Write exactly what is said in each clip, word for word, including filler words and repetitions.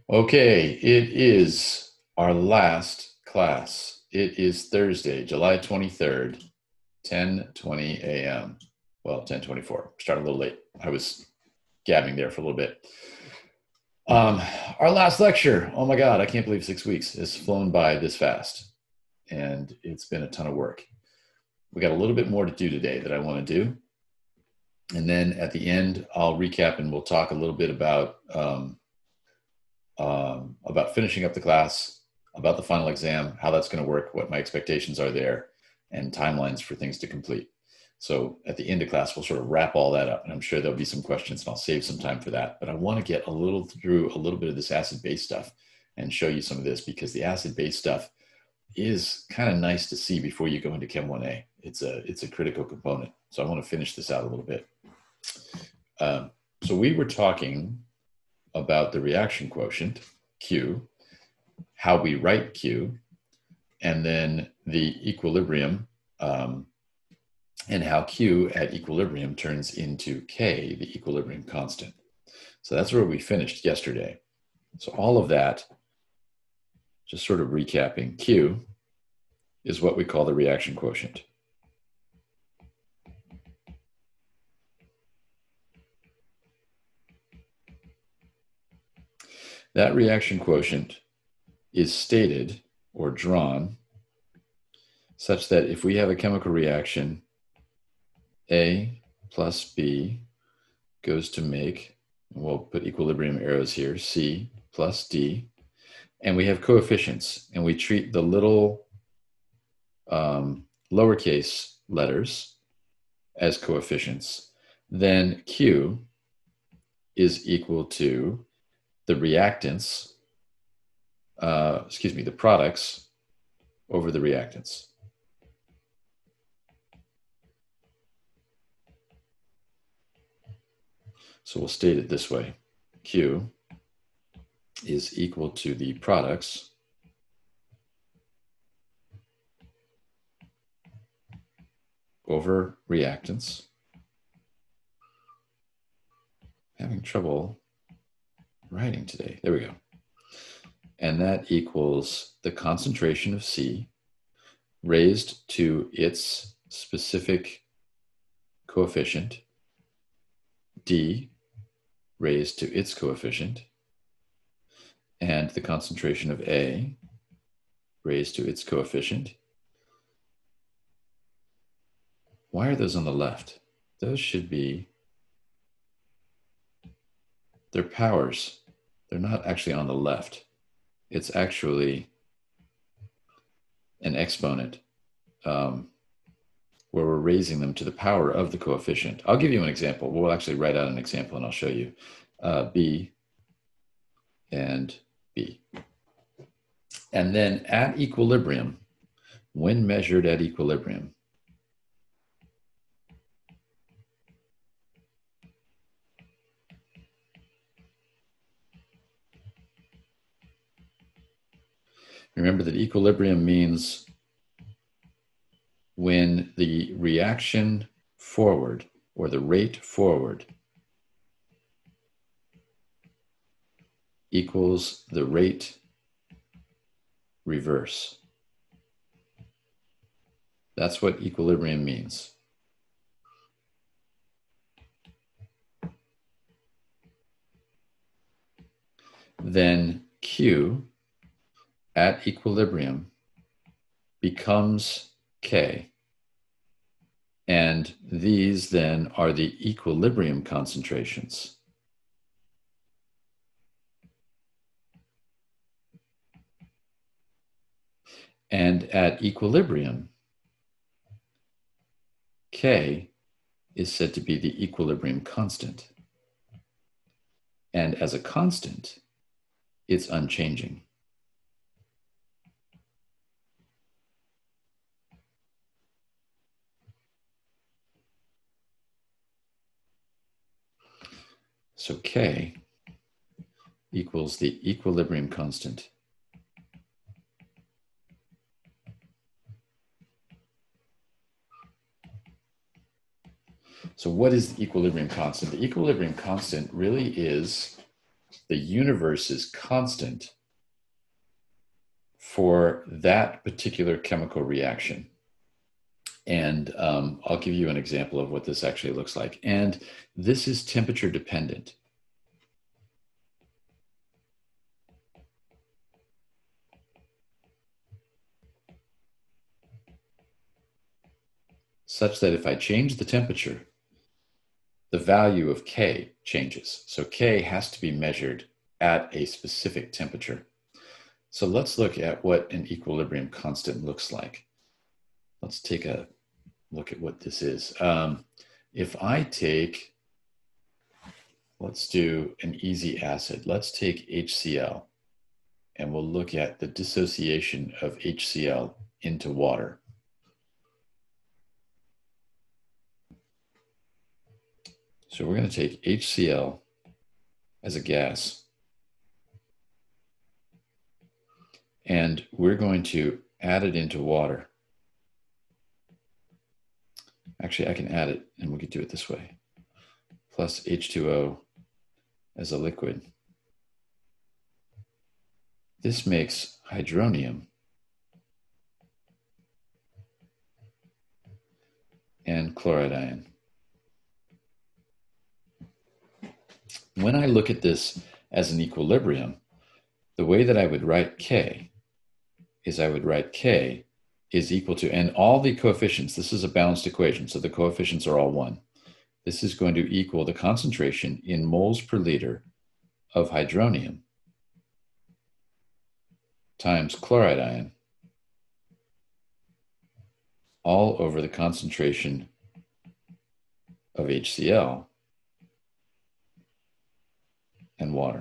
Okay, it is our last class. It is Thursday, July twenty-third, ten twenty a m Well, ten twenty-four. Started a little late. I was gabbing there for a little bit. Um, our last lecture. Oh my God, I can't believe six weeks has flown by this fast. And it's been a ton of work. We got a little bit more to do today that I want to do. And then at the end, I'll recap and we'll talk a little bit about um, um, about finishing up the class, about the final exam, how that's going to work, what my expectations are there, and timelines for things to complete. So at the end of class, we'll sort of wrap all that up, and I'm sure there'll be some questions, and I'll save some time for that. But I want to get a little through a little bit of this acid-base stuff and show you some of this, because the acid-base stuff is kind of nice to see before you go into Chem one A. It's a, it's a critical component. So I want to finish this out a little bit. Um, so we were talking about the reaction quotient, Q, how we write Q, and then the equilibrium, um, and how Q at equilibrium turns into K, the equilibrium constant. So that's where we finished yesterday. So all of that, just sort of recapping, Q is what we call the reaction quotient. That reaction quotient is stated or drawn such that if we have a chemical reaction, A plus B goes to make, we'll put equilibrium arrows here, C plus D, and we have coefficients, and we treat the little um, lowercase letters as coefficients, then Q is equal to the reactants, uh, excuse me, the products over the reactants. So we'll state it this way. Q is equal to the products over reactants. Having trouble writing today. There we go. And that equals the concentration of C raised to its specific coefficient, D raised to its coefficient, and the concentration of A raised to its coefficient. Why are those on the left? Those should be, they're powers. They're not actually on the left. It's actually an exponent um, where we're raising them to the power of the coefficient. I'll give you an example. We'll actually write out an example and I'll show you. Uh, B and B. And then at equilibrium, when measured at equilibrium, remember that equilibrium means when the reaction forward or the rate forward equals the rate reverse. That's what equilibrium means. Then Q at equilibrium becomes K. And these then are the equilibrium concentrations. And at equilibrium, K is said to be the equilibrium constant. And as a constant, it's unchanging. So K equals the equilibrium constant. So what is the equilibrium constant? The equilibrium constant really is The universe is constant for that particular chemical reaction. And um, I'll give you an example of what this actually looks like. And this is temperature dependent. Such that if I change the temperature, the value of K changes. So K has to be measured at a specific temperature. So let's look at what an equilibrium constant looks like. Let's take a look at what this is. Um, if I take, let's do an easy acid. Let's take H C l, and we'll look at the dissociation of H C l into water. So we're going to take H C l as a gas, and we're going to add it into water. Actually, I can add it, and we could do it this way. Plus H two O as a liquid. This makes hydronium and chloride ion. When I look at this as an equilibrium, the way that I would write K is I would write K is equal to, and all the coefficients, this is a balanced equation, so the coefficients are all one. This is going to equal the concentration in moles per liter of hydronium times chloride ion all over the concentration of H C l and water.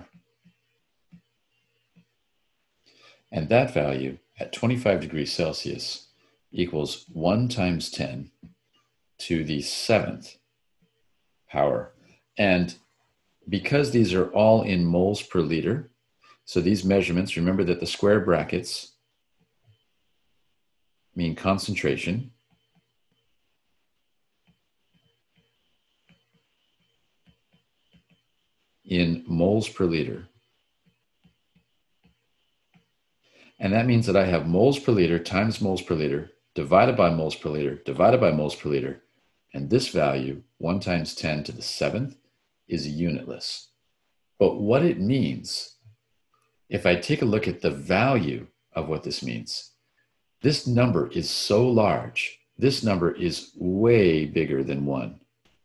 And that value at twenty-five degrees Celsius equals one times ten to the seventh power. And because these are all in moles per liter, so these measurements, remember that the square brackets mean concentration. In moles per liter. And that means that I have moles per liter times moles per liter divided by moles per liter divided by moles per liter. And this value, one times ten to the seventh, is unitless. But what it means, if I take a look at the value of what this means, this number is so large. This number is way bigger than one.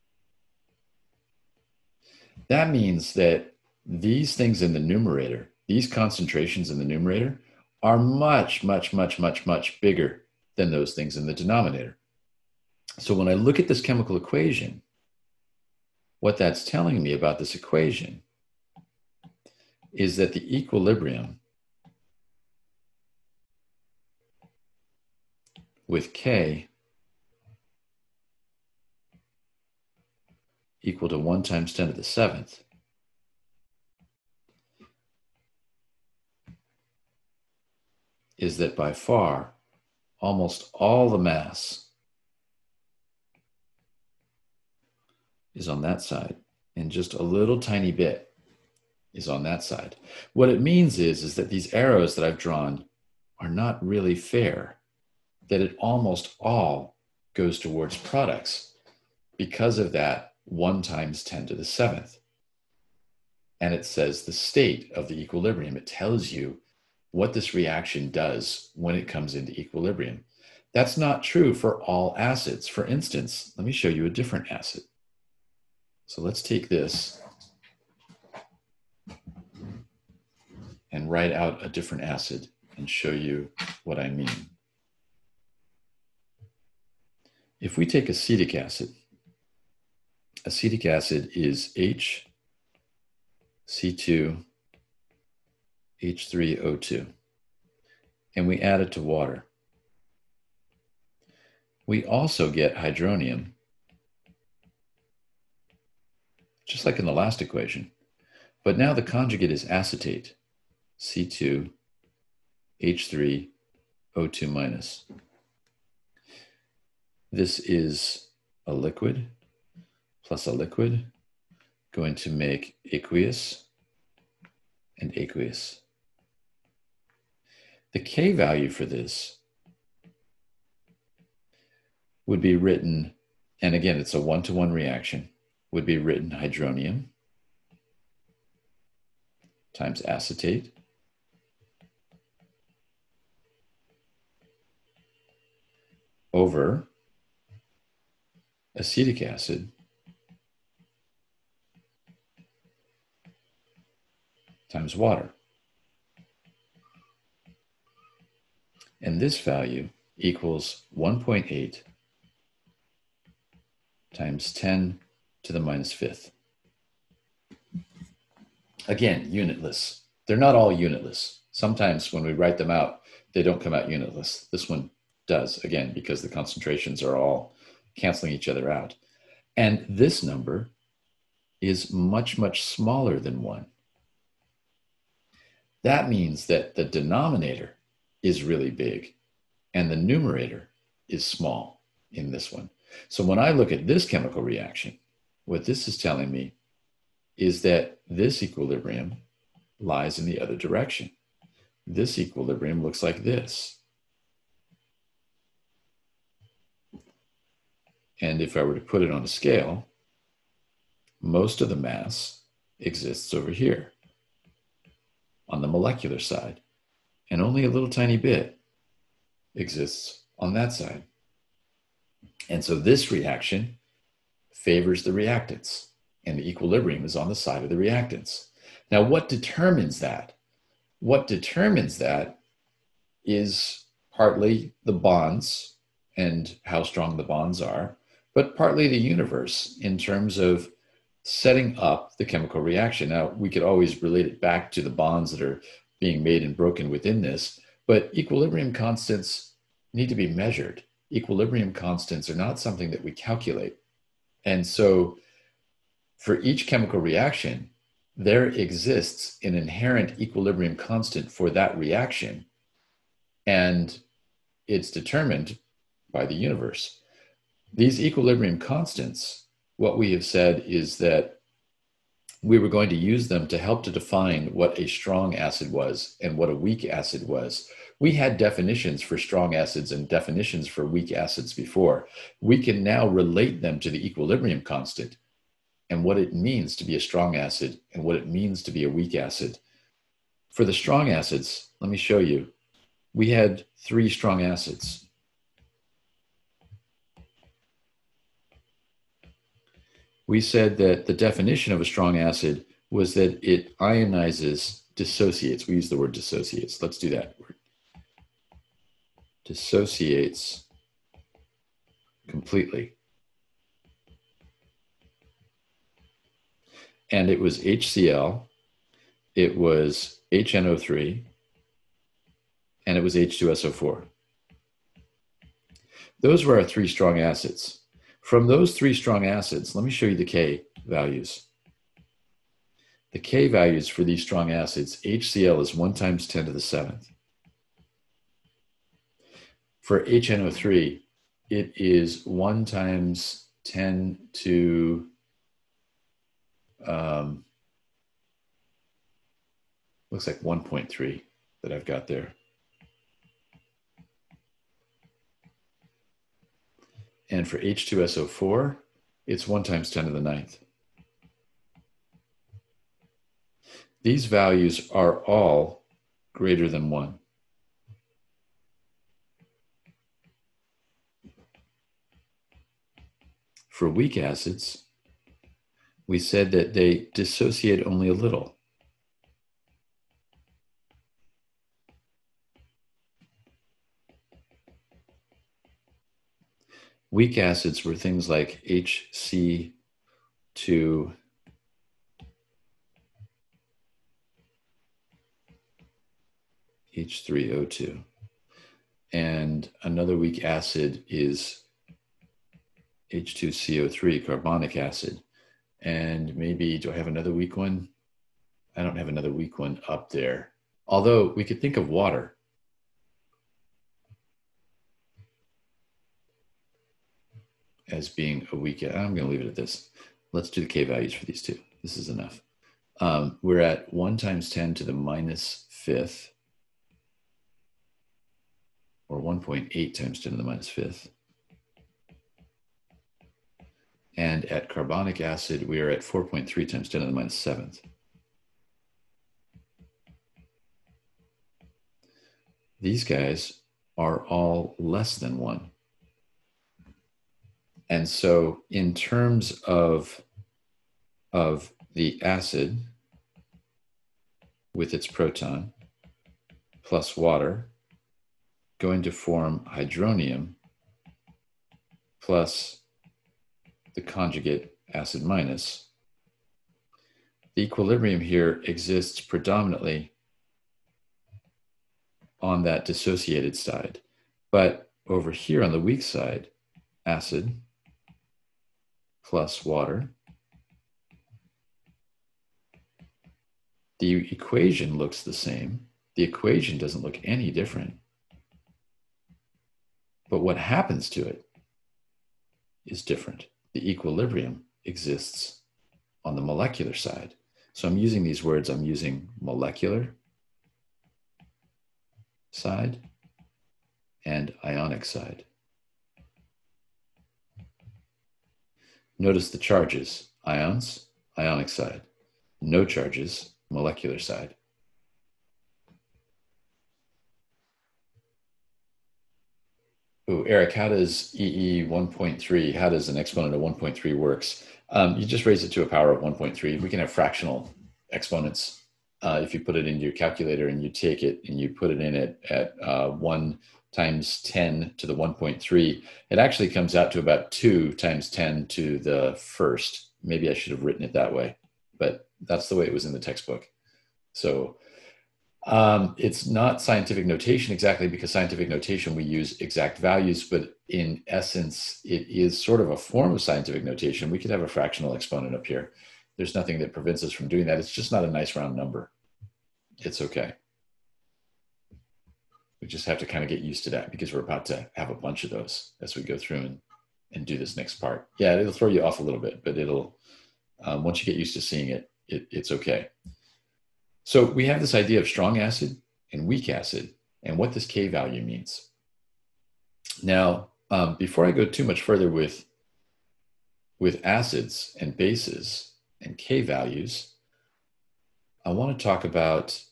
That means that these things in the numerator, these concentrations in the numerator, are much, much, much, much, much bigger than those things in the denominator. So when I look at this chemical equation, what that's telling me about this equation is that the equilibrium with K equal to one times ten to the seventh is that by far, almost all the mass is on that side, and just a little tiny bit is on that side. What it means is, is that these arrows that I've drawn are not really fair, that it almost all goes towards products because of that one times ten to the seventh. And it says the state of the equilibrium. It tells you what this reaction does when it comes into equilibrium. That's not true for all acids. For instance, let me show you a different acid. So let's take this and write out a different acid and show you what I mean. If we take acetic acid, acetic acid is H C two H three O two, and we add it to water. We also get hydronium, just like in the last equation, but now the conjugate is acetate, C two H three O two minus. This is a liquid plus a liquid going to make aqueous and aqueous. The K value for this would be written, and again, it's a one-to-one reaction, would be written hydronium times acetate over acetic acid times water. And this value equals one point eight times ten to the minus fifth. Again, unitless. They're not all unitless. Sometimes when we write them out, they don't come out unitless. This one does, again, because the concentrations are all canceling each other out. And this number is much, much smaller than one. That means that the denominator is really big and the numerator is small in this one. So when I look at this chemical reaction, what this is telling me is that this equilibrium lies in the other direction. This equilibrium looks like this. And if I were to put it on a scale, most of the mass exists over here on the molecular side, and only a little tiny bit exists on that side. And so this reaction favors the reactants, and the equilibrium is on the side of the reactants. Now, what determines that? What determines that is partly the bonds and how strong the bonds are, but partly the universe in terms of setting up the chemical reaction. Now, we could always relate it back to the bonds that are being made and broken within this, but equilibrium constants need to be measured. Equilibrium constants are not something that we calculate. And so for each chemical reaction, there exists an inherent equilibrium constant for that reaction, and it's determined by the universe. These equilibrium constants, what we have said is that we were going to use them to help to define what a strong acid was and what a weak acid was. We had definitions for strong acids and definitions for weak acids before. We can now relate them to the equilibrium constant and what it means to be a strong acid and what it means to be a weak acid. For the strong acids, let me show you. We had three strong acids. We said that the definition of a strong acid was that it ionizes, dissociates. We use the word dissociates. Let's do that word. Dissociates completely. And it was HCl, it was H N O three, and it was H two S O four. Those were our three strong acids. From those three strong acids, let me show you the K values. The K values for these strong acids, HCl is one times ten to the seventh. For H N O three, it is one times ten to um, looks like one point three that I've got there. And for H two S O four, it's one times ten to the ninth. These values are all greater than one. For weak acids, we said that they dissociate only a little. Weak acids were things like H C two, H three O two. And another weak acid is H two C O three, carbonic acid. And maybe, do I have another weak one? I don't have another weak one up there. Although we could think of water. As being a weak, I'm going to leave it at this. Let's do the K values for these two. This is enough. Um, we're at one times ten to the minus fifth, or one point eight times ten to the minus fifth. And at carbonic acid, we are at four point three times ten to the minus seventh. These guys are all less than one. And so in terms of, of the acid with its proton plus water going to form hydronium plus the conjugate acid minus, the equilibrium here exists predominantly on that dissociated side. But over here on the weak side, acid plus water, the equation looks the same. The equation doesn't look any different. But what happens to it is different. The equilibrium exists on the molecular side. So I'm using these words, I'm using molecular side and ionic side. Notice the charges: ions, ionic side; no charges, molecular side. Oh, Eric, how does E E one point three, how does an exponent of one point three works? Um, you just raise it to a power of one point three. We can have fractional exponents. Uh, if you put it into your calculator and you take it and you put it in it at uh, one times ten to the one point three, it actually comes out to about two times ten to the first. Maybe I should have written it that way, but that's the way it was in the textbook. So um, it's not scientific notation exactly, because scientific notation, we use exact values, but in essence, it is sort of a form of scientific notation. We could have a fractional exponent up here. There's nothing that prevents us from doing that. It's just not a nice round number. It's okay. We just have to kind of get used to that, because we're about to have a bunch of those as we go through and, and do this next part. Yeah, it'll throw you off a little bit, but it'll, um, once you get used to seeing it, it, it's okay. So we have this idea of strong acid and weak acid and what this K value means. Now, um, before I go too much further with, with acids and bases and K values, I want to talk about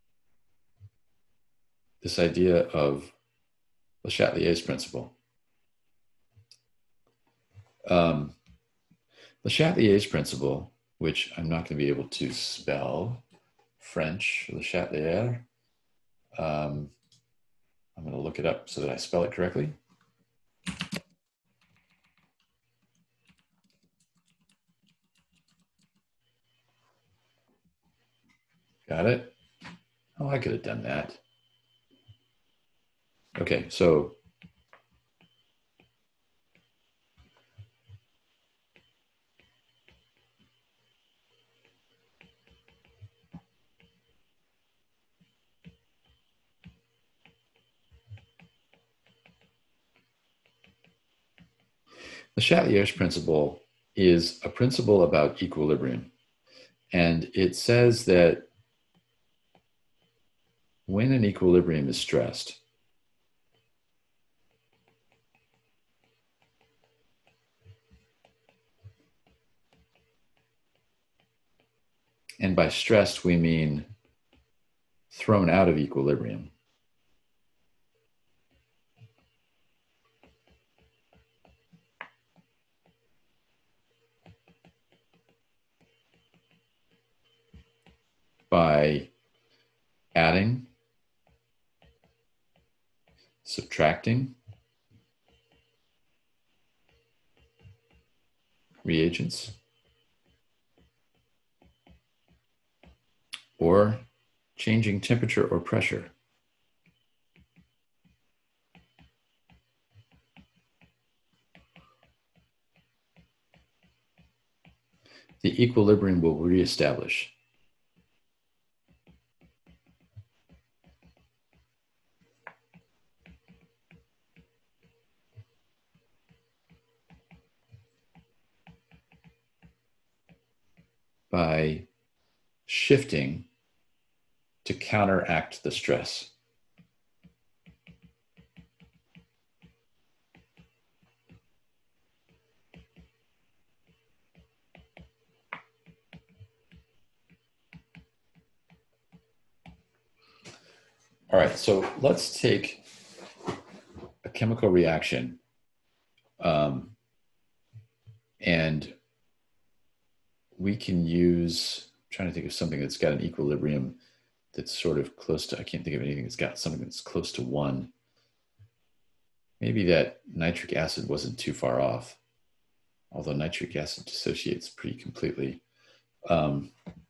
this idea of Le Chatelier's principle. Um, Le Chatelier's principle, which I'm not going to be able to spell French, Le Chatelier. Um, I'm going to look it up so that I spell it correctly. Got it? Oh, I could have done that. Okay, so Le Chatelier's principle is a principle about equilibrium. And it says that when an equilibrium is stressed, and by stressed we mean thrown out of equilibrium, by adding, subtracting reagents, or changing temperature or pressure. The equilibrium will reestablish. By shifting to counteract the stress. All right, so let's take a chemical reaction um, and we can use, I'm trying to think of something that's got an equilibrium that's sort of close to, I can't think of anything that's got something that's close to one. Maybe that nitric acid wasn't too far off, although nitric acid dissociates pretty completely. Um,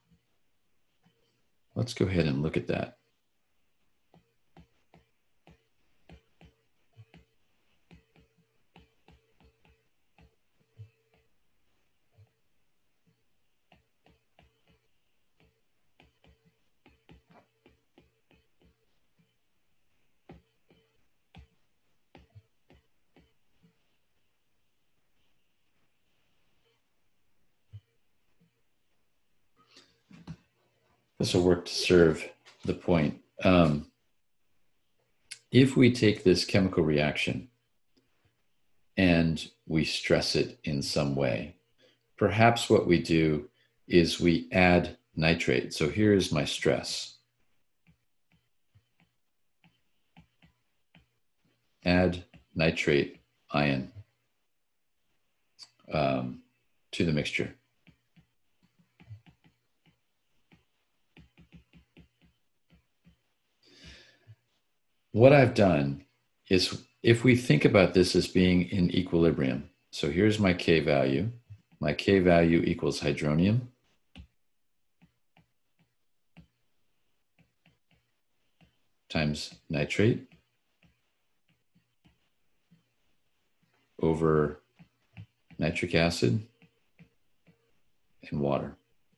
let's go ahead and look at that. This will work to serve the point. Um, if we take this chemical reaction and we stress it in some way, perhaps what we do is we add nitrate. So here's my stress. Add nitrate ion um, to the mixture. What I've done is, if we think about this as being in equilibrium, so here's my K value. My K value equals hydronium times nitrate over nitric acid and water.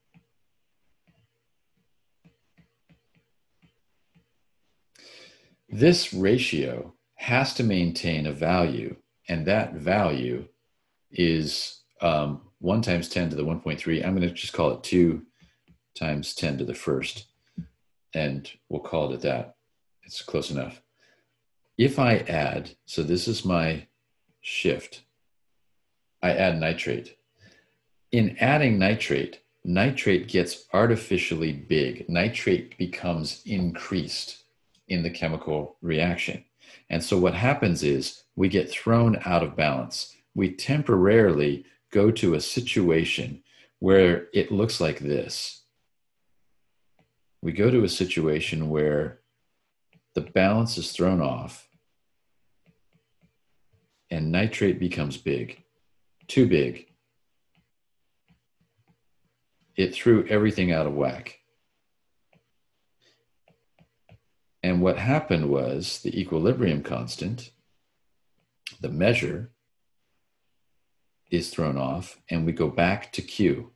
This ratio has to maintain a value, and that value is um, one times ten to the one point three. I'm going to just call it two times ten to the first, and we'll call it that. It's close enough. If I add, so this is my shift, I add nitrate. In adding nitrate, nitrate gets artificially big. Nitrate becomes increased in the chemical reaction. And so what happens is we get thrown out of balance. We temporarily go to a situation where it looks like this. We go to a situation where the balance is thrown off and nitrate becomes big, too big. It threw everything out of whack. And what happened was the equilibrium constant, the measure, is thrown off, and we go back to Q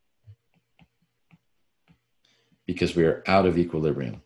because we are out of equilibrium.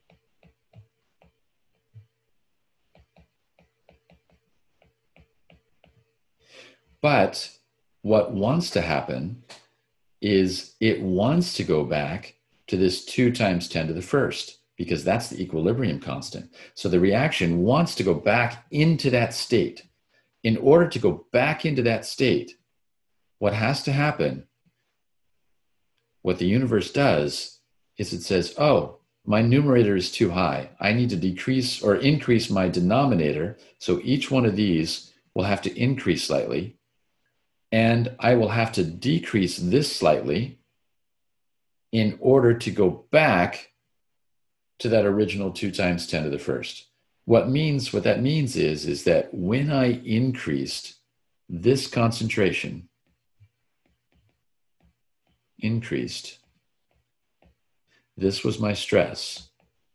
But what wants to happen is it wants to go back to this two times ten to the first, because that's the equilibrium constant. So the reaction wants to go back into that state. In order to go back into that state, what has to happen, what the universe does, is it says, oh, my numerator is too high. I need to decrease or increase my denominator. So each one of these will have to increase slightly. And I will have to decrease this slightly in order to go back to that original two times ten to the first. What means, what that means is, is that when I increased this concentration, increased, this was my stress.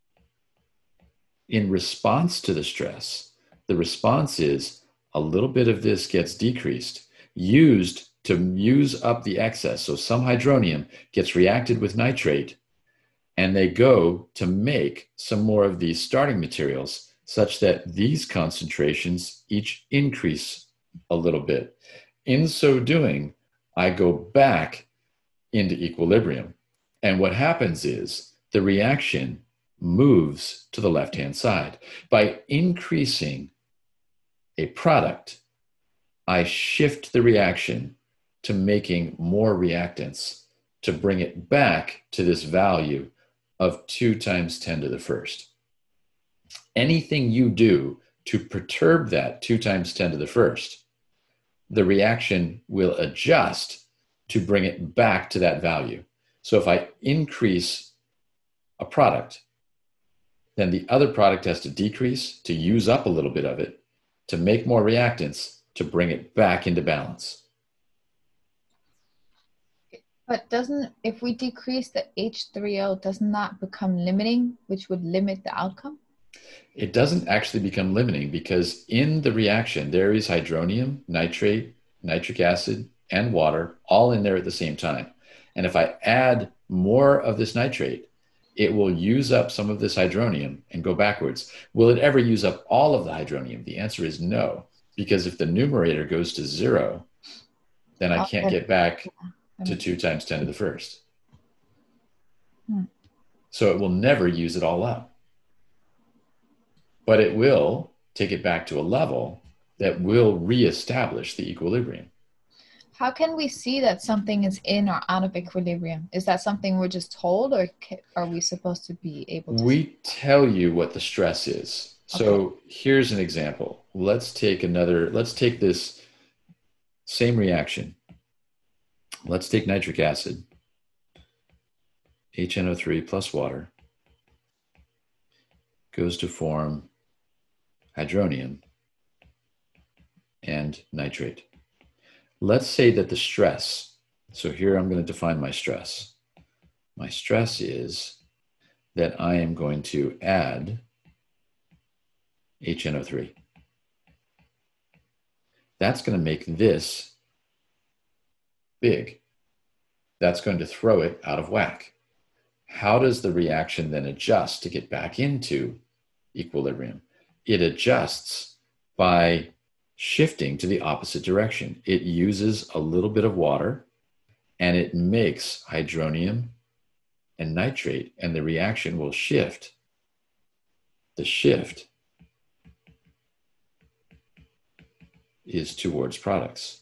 In response to the stress, the response is a little bit of this gets decreased, used to use up the excess. So some hydronium gets reacted with nitrate, and they go to make some more of these starting materials such that these concentrations each increase a little bit. In so doing, I go back into equilibrium. And what happens is the reaction moves to the left-hand side. By increasing a product, I shift the reaction to making more reactants to bring it back to this value of two times ten to the first. Anything you do to perturb that two times ten to the first, the reaction will adjust to bring it back to that value. So if I increase a product, then the other product has to decrease to use up a little bit of it to make more reactants to bring it back into balance. But doesn't, if we decrease the H three O, doesn't that become limiting, which would limit the outcome? It doesn't actually become limiting because in the reaction, there is hydronium, nitrate, nitric acid, and water all in there at the same time. And if I add more of this nitrate, it will use up some of this hydronium and go backwards. Will it ever use up all of the hydronium? The answer is no, because if the numerator goes to zero, then I can't get back to two times ten to the first. Hmm. So it will never use it all up. But it will take it back to a level that will reestablish the equilibrium. How can we see that something is in or out of equilibrium? Is that something we're just told, or are we supposed to be able to We see? tell you what the stress is. So okay. Here's an example. Let's take another, let's take this same reaction. Let's take nitric acid, H N O three plus water, goes to form hydronium and nitrate. Let's say that the stress, so here I'm going to define my stress. My stress is that I am going to add H N O three. That's going to make this big. That's going to throw it out of whack. How does the reaction then adjust to get back into equilibrium? It adjusts by shifting to the opposite direction. It uses a little bit of water and it makes hydronium and nitrate, and the reaction will shift. The shift is towards products.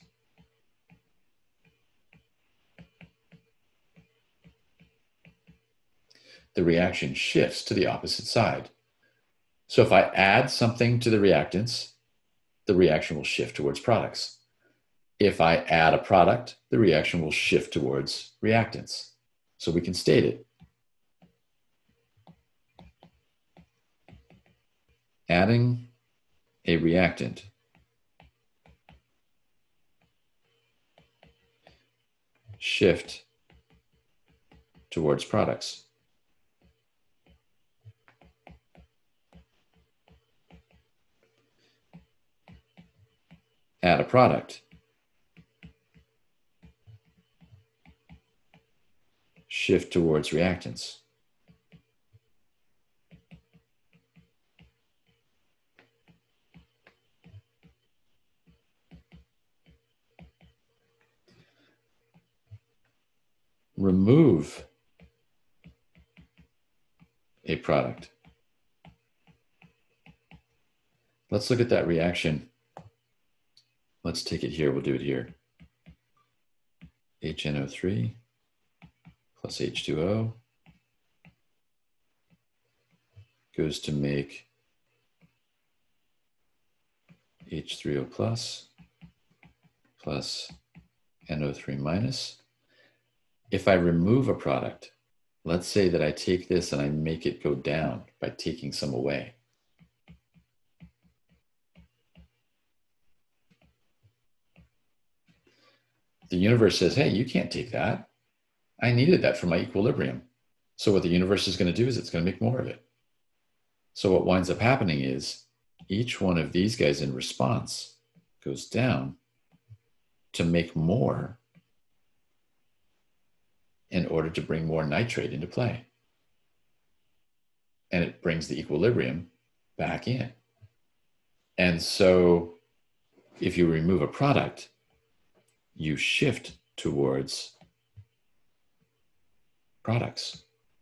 The reaction shifts to the opposite side. So if I add something to the reactants, the reaction will shift towards products. If I add a product, the reaction will shift towards reactants. So we can state it. Adding a reactant shift towards products. Add a product, shift towards reactants. Remove a product. Let's look at that reaction. Let's take it here. We'll do it here. H N O three plus H two O goes to make H three O plus plus N O three minus. If I remove a product, let's say that I take this and I make it go down by taking some away. The universe says, hey, you can't take that. I needed that for my equilibrium. So what the universe is going to do is it's going to make more of it. So what winds up happening is each one of these guys in response goes down to make more in order to bring more nitrate into play. And it brings the equilibrium back in. And so if you remove a product, you shift towards products.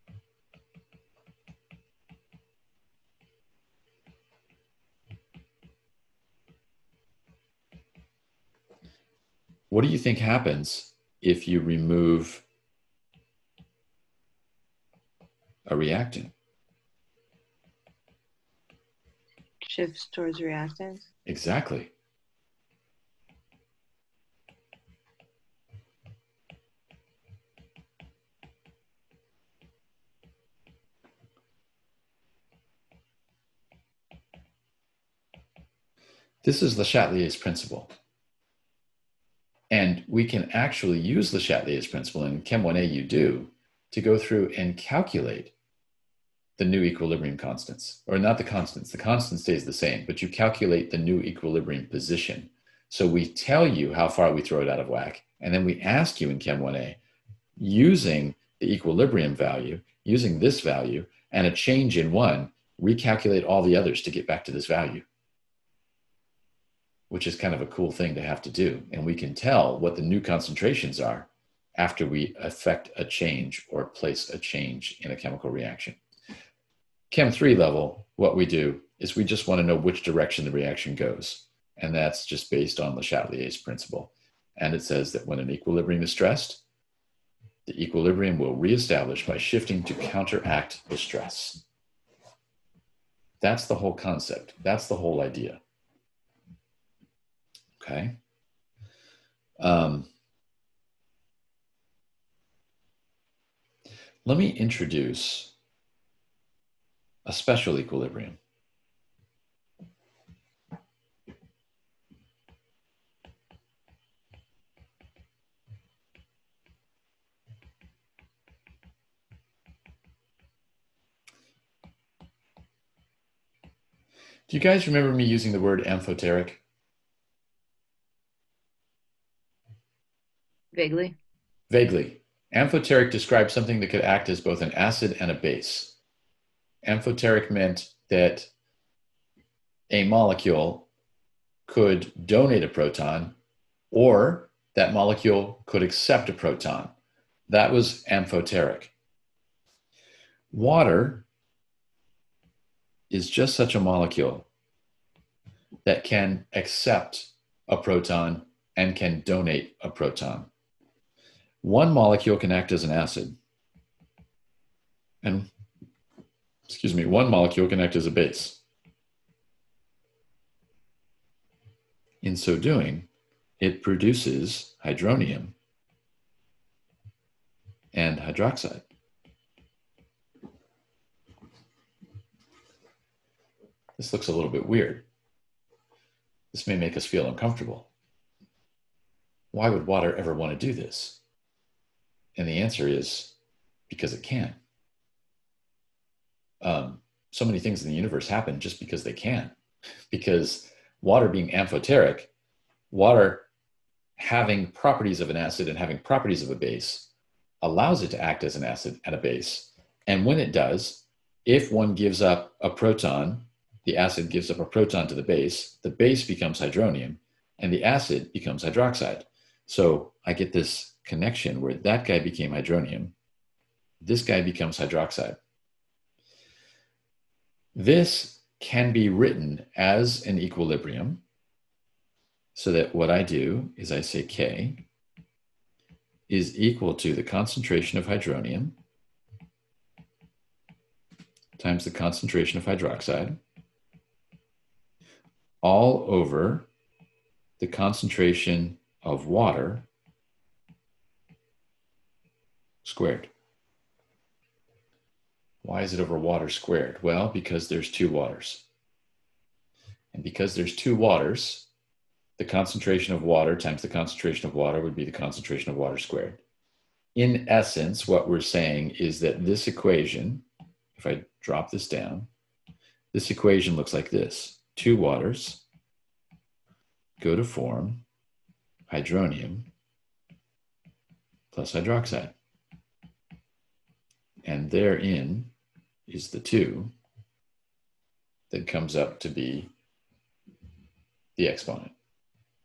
What do you think happens if you remove a reactant? Shifts towards reactants. Exactly. This is Le Chatelier's principle. And we can actually use Le Chatelier's principle, and in Chem one A you do, to go through and calculate the new equilibrium constants. Or not the constants, the constant stays the same, but you calculate the new equilibrium position. So we tell you how far we throw it out of whack, and then we ask you in Chem one A, using the equilibrium value, using this value, and a change in one, recalculate all the others to get back to this value, which is kind of a cool thing to have to do. And we can tell what the new concentrations are after we affect a change or place a change in a chemical reaction. Chem three level, what we do is we just want to know which direction the reaction goes. And that's just based on Le Chatelier's principle. And it says that when an equilibrium is stressed, the equilibrium will reestablish by shifting to counteract the stress. That's the whole concept. That's the whole idea. Okay. Um, let me introduce a special equilibrium. Do you guys remember me using the word amphoteric? Vaguely. Vaguely. Amphoteric describes something that could act as both an acid and a base. Amphoteric meant that a molecule could donate a proton, or that molecule could accept a proton. That was amphoteric. Water is just such a molecule that can accept a proton and can donate a proton. One molecule can act as an acid, and excuse me, one molecule can act as a base. In so doing, it produces hydronium and hydroxide. This looks a little bit weird. This may make us feel uncomfortable. Why would water ever want to do this? And the answer is because it can. Um, so many things in the universe happen just because they can. Because water being amphoteric, water having properties of an acid and having properties of a base allows it to act as an acid and a base. And when it does, if one gives up a proton, the acid gives up a proton to the base, the base becomes hydronium, and the acid becomes hydroxide. So I get this connection where that guy became hydronium, this guy becomes hydroxide. This can be written as an equilibrium, so that what I do is I say K is equal to the concentration of hydronium times the concentration of hydroxide all over the concentration of water squared. Why is it over water squared? Well, because there's two waters. And because there's two waters, the concentration of water times the concentration of water would be the concentration of water squared. In essence, what we're saying is that this equation, if I drop this down, this equation looks like this. Two waters go to form hydronium plus hydroxide. And therein is the two that comes up to be the exponent.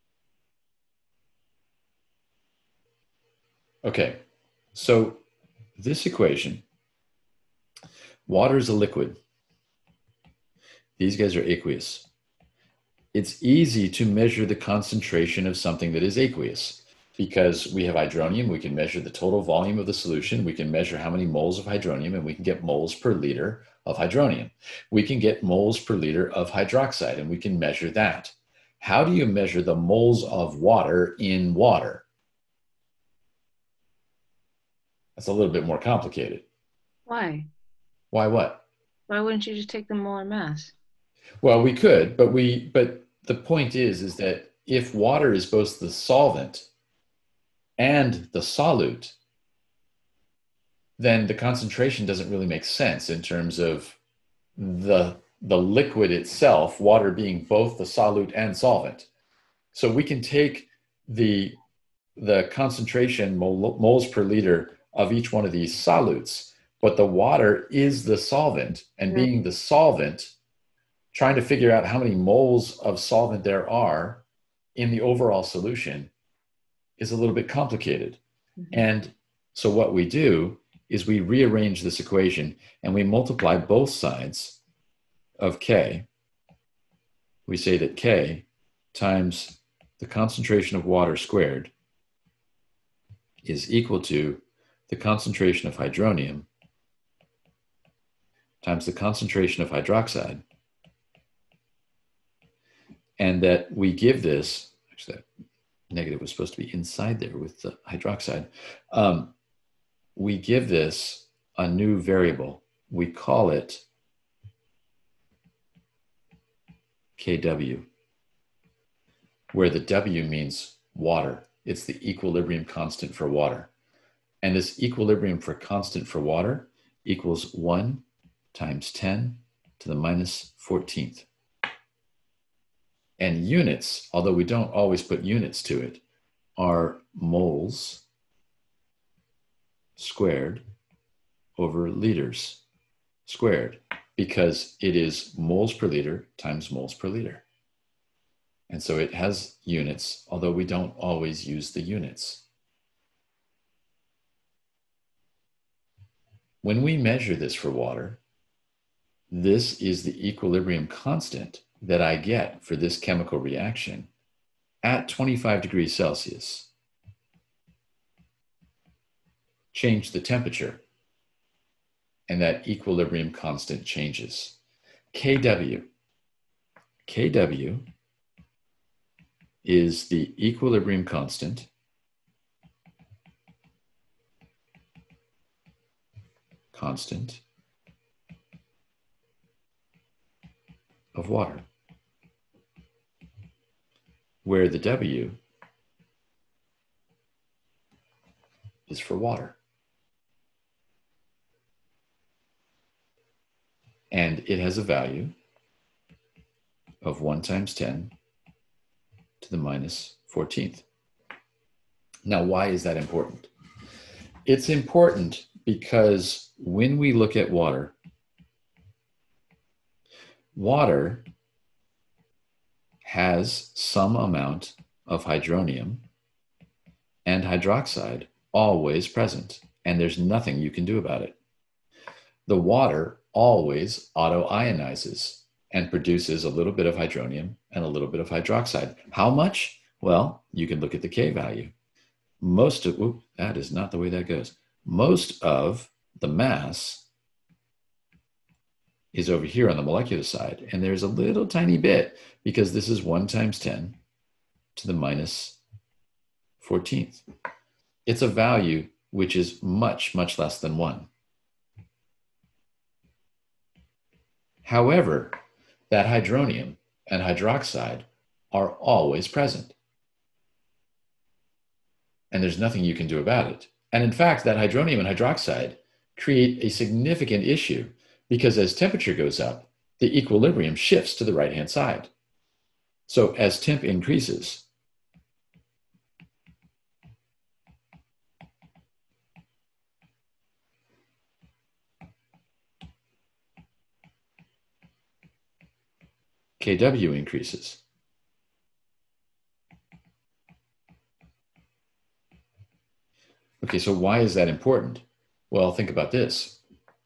Okay, so this equation, water is a liquid. These guys are aqueous. It's easy to measure the concentration of something that is aqueous because we have hydronium. We can measure the total volume of the solution. We can measure how many moles of hydronium, and we can get moles per liter of hydronium. We can get moles per liter of hydroxide, and we can measure that. How do you measure the moles of water in water? That's a little bit more complicated. Why? Why what? Why wouldn't you just take the molar mass? Well, we could, but we but the point is is that if water is both the solvent and the solute, then the concentration doesn't really make sense in terms of the the liquid itself, water being both the solute and solvent. So we can take the the concentration mol, moles per liter of each one of these solutes, but the water is the solvent, and Mm-hmm. being the solvent, trying to figure out how many moles of solvent there are in the overall solution is a little bit complicated. Mm-hmm. And so what we do is we rearrange this equation and we multiply both sides of K. We say that K times the concentration of water squared is equal to the concentration of hydronium times the concentration of hydroxide. And that we give this, actually that negative was supposed to be inside there with the hydroxide. Um, we give this a new variable. We call it K W, where the W means water. It's the equilibrium constant for water. And this equilibrium for constant for water equals one times ten to the minus fourteenth. And units, although we don't always put units to it, are moles squared over liters squared, because it is moles per liter times moles per liter. And so it has units, although we don't always use the units. When we measure this for water, this is the equilibrium constant that I get for this chemical reaction at twenty-five degrees Celsius. Change the temperature, and that equilibrium constant changes. K W. K W is the equilibrium constant constant of water, where the W is for water. And it has a value of one times ten to the minus fourteenth. Now, why is that important? It's important because when we look at water, water has some amount of hydronium and hydroxide always present, and there's nothing you can do about it. The water always auto-ionizes and produces a little bit of hydronium and a little bit of hydroxide. How much? Well, you can look at the K value. Most of, whoop, that is not the way that goes. Most of the mass is over here on the molecular side, and there's a little tiny bit because this is one times ten to the minus fourteenth. It's a value which is much, much less than one. However, that hydronium and hydroxide are always present. And there's nothing you can do about it. And in fact, that hydronium and hydroxide create a significant issue because as temperature goes up, the equilibrium shifts to the right-hand side. So as temp increases, K W increases. Okay, so why is that important? Well, think about this.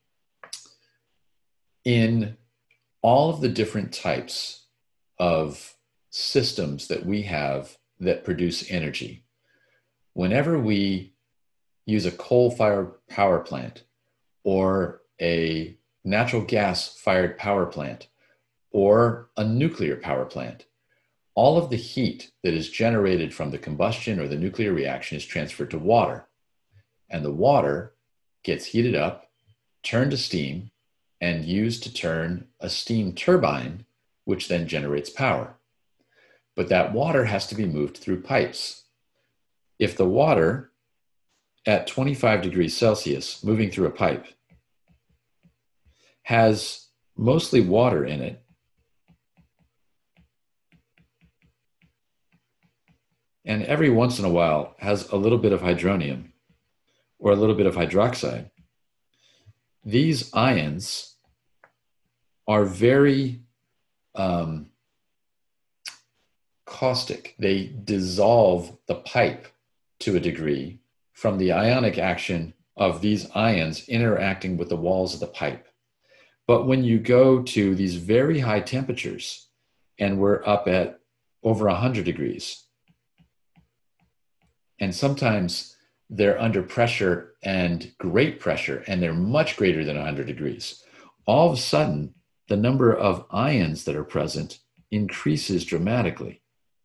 In all of the different types of systems that we have that produce energy, whenever we use a coal-fired power plant or a natural gas-fired power plant or a nuclear power plant, all of the heat that is generated from the combustion or the nuclear reaction is transferred to water. And the water gets heated up, turned to steam, and used to turn a steam turbine, which then generates power. But that water has to be moved through pipes. If the water at twenty-five degrees Celsius moving through a pipe has mostly water in it, and every once in a while has a little bit of hydronium or a little bit of hydroxide, these ions are very um, caustic. They dissolve the pipe to a degree from the ionic action of these ions interacting with the walls of the pipe. But when you go to these very high temperatures, and we're up at over one hundred degrees, and sometimes they're under pressure and great pressure, and they're much greater than one hundred degrees, all of a sudden, the number of ions that are present increases dramatically.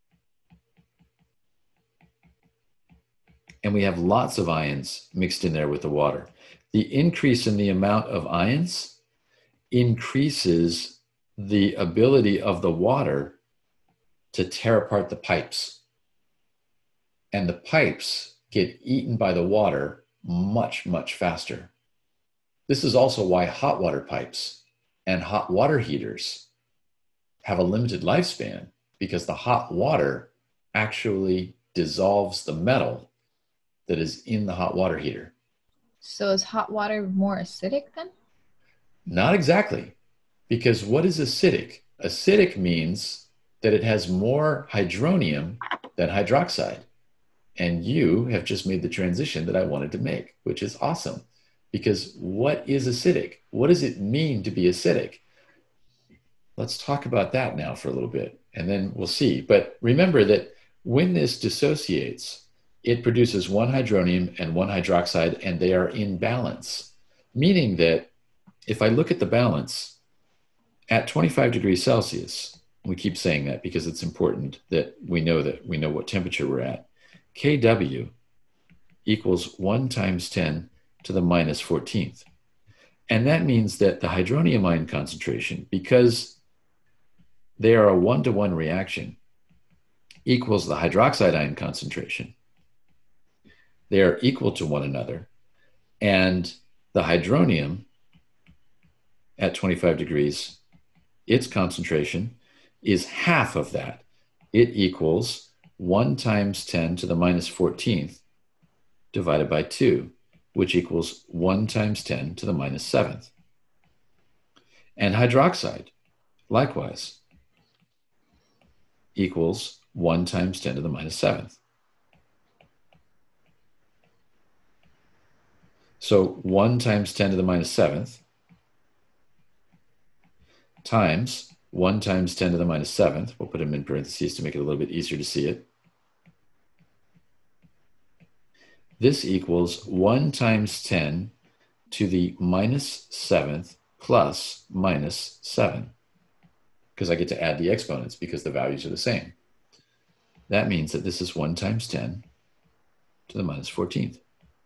And we have lots of ions mixed in there with the water. The increase in the amount of ions increases the ability of the water to tear apart the pipes. And the pipes get eaten by the water much, much faster. This is also why hot water pipes and hot water heaters have a limited lifespan, because the hot water actually dissolves the metal that is in the hot water heater. So is hot water more acidic then? Not exactly, because what is acidic? Acidic means that it has more hydronium than hydroxide. And you have just made the transition that I wanted to make, which is awesome. Because what is acidic? What does it mean to be acidic? Let's talk about that now for a little bit, and then we'll see. But remember that when this dissociates, it produces one hydronium and one hydroxide, and they are in balance. Meaning that if I look at the balance at twenty-five degrees Celsius, we keep saying that because it's important that we know that we know what temperature we're at. K W equals one times ten to the minus fourteenth. And that means that the hydronium ion concentration, because they are a one-to-one reaction, equals the hydroxide ion concentration. They are equal to one another. And the hydronium at twenty-five degrees, its concentration is half of that. It equals one times ten to the minus fourteenth divided by two, which equals one times ten to the minus seventh. And hydroxide, likewise, equals one times ten to the minus seventh. So one times ten to the minus seventh times one times ten to the minus seventh, we'll put them in parentheses to make it a little bit easier to see it. This equals one times ten to the minus seventh plus minus seven, because I get to add the exponents because the values are the same. That means that this is one times ten to the minus fourteenth.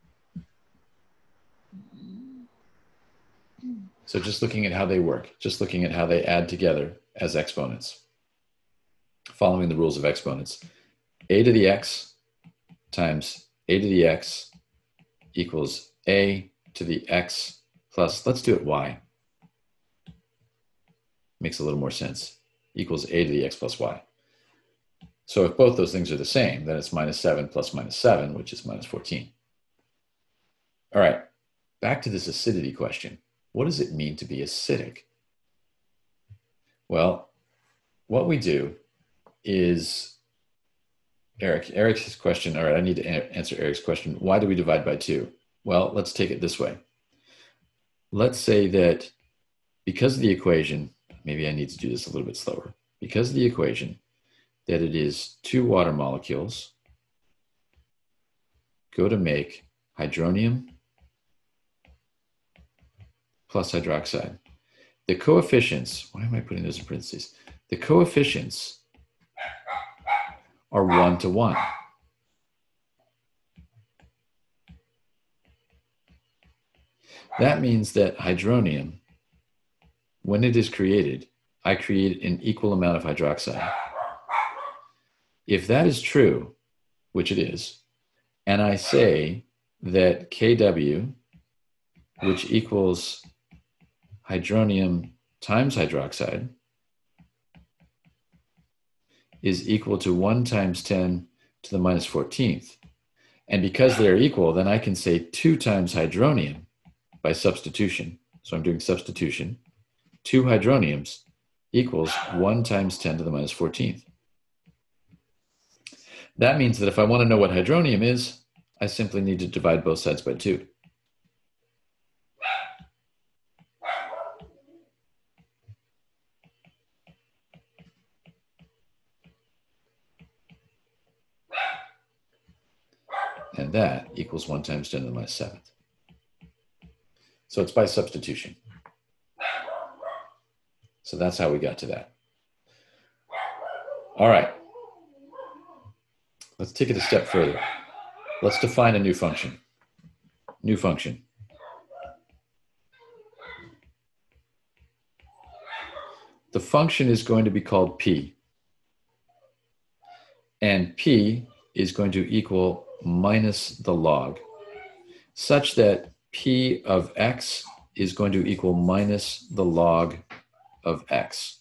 So just looking at how they work, just looking at how they add together as exponents, following the rules of exponents. A to the x times a to the x equals a to the x plus, let's do it y. Makes a little more sense. Equals a to the x plus y. So if both those things are the same, then it's minus seven plus minus seven, which is minus fourteen. All right, back to this acidity question. What does it mean to be acidic? Well, what we do is, Eric, Eric's question, all right, I need to answer Eric's question. Why do we divide by two? Well, let's take it this way. Let's say that because of the equation, maybe I need to do this a little bit slower. Because of the equation, that it is two water molecules go to make hydronium plus hydroxide. The coefficients, why am I putting those in parentheses? The coefficients are one to one. That means that hydronium, when it is created, I create an equal amount of hydroxide. If that is true, which it is, and I say that K W, which equals hydronium times hydroxide, is equal to one times ten to the minus fourteenth. And because they're equal, then I can say two times hydronium by substitution. So I'm doing substitution. Two hydroniums equals one times ten to the minus fourteenth. That means that if I want to know what hydronium is, I simply need to divide both sides by two. And that equals one times ten to the minus seventh. So it's by substitution. So that's how we got to that. All right. Let's take it a step further. Let's define a new function. New function. The function is going to be called P. And P is going to equal minus the log, such that P of X is going to equal minus the log of X.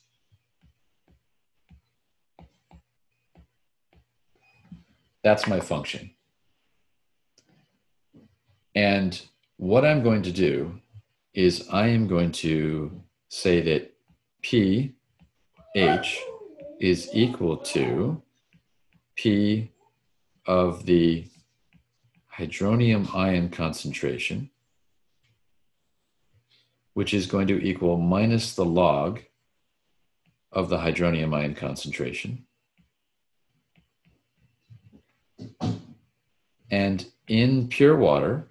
That's my function. And what I'm going to do is I am going to say that P H is equal to P of the hydronium ion concentration, which is going to equal minus the log of the hydronium ion concentration. And in pure water,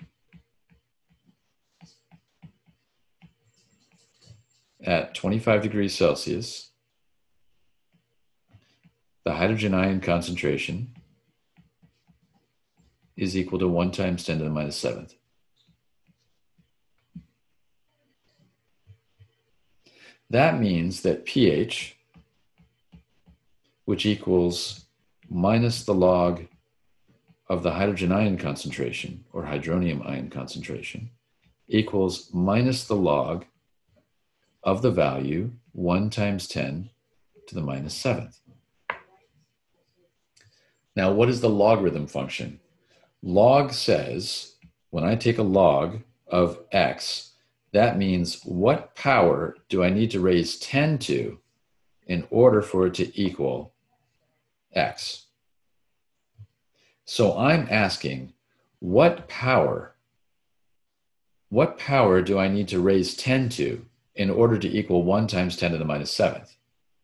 at twenty-five degrees Celsius, the hydrogen ion concentration is equal to one times ten to the minus seventh. That means that pH, which equals minus the log of the hydrogen ion concentration, or hydronium ion concentration, equals minus the log of the value one times ten to the minus seventh. Now, what is the logarithm function? Log says, when I take a log of X, that means what power do I need to raise ten to in order for it to equal X? So I'm asking, what power, what power do I need to raise ten to in order to equal one times ten to the minus seventh?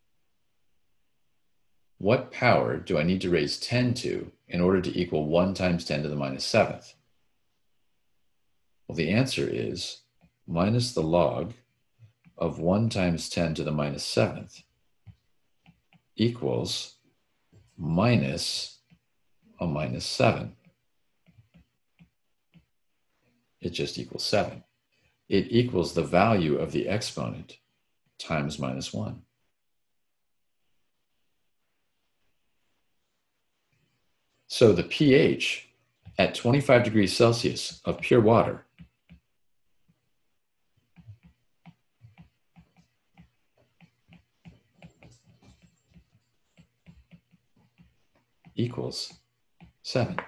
What power do I need to raise ten to in order to equal one times ten to the minus seventh? Well, the answer is minus the log of one times ten to the minus seventh equals minus a minus seven. It just equals seven. It equals the value of the exponent times minus one. So the pH at twenty-five degrees Celsius of pure water equals seven.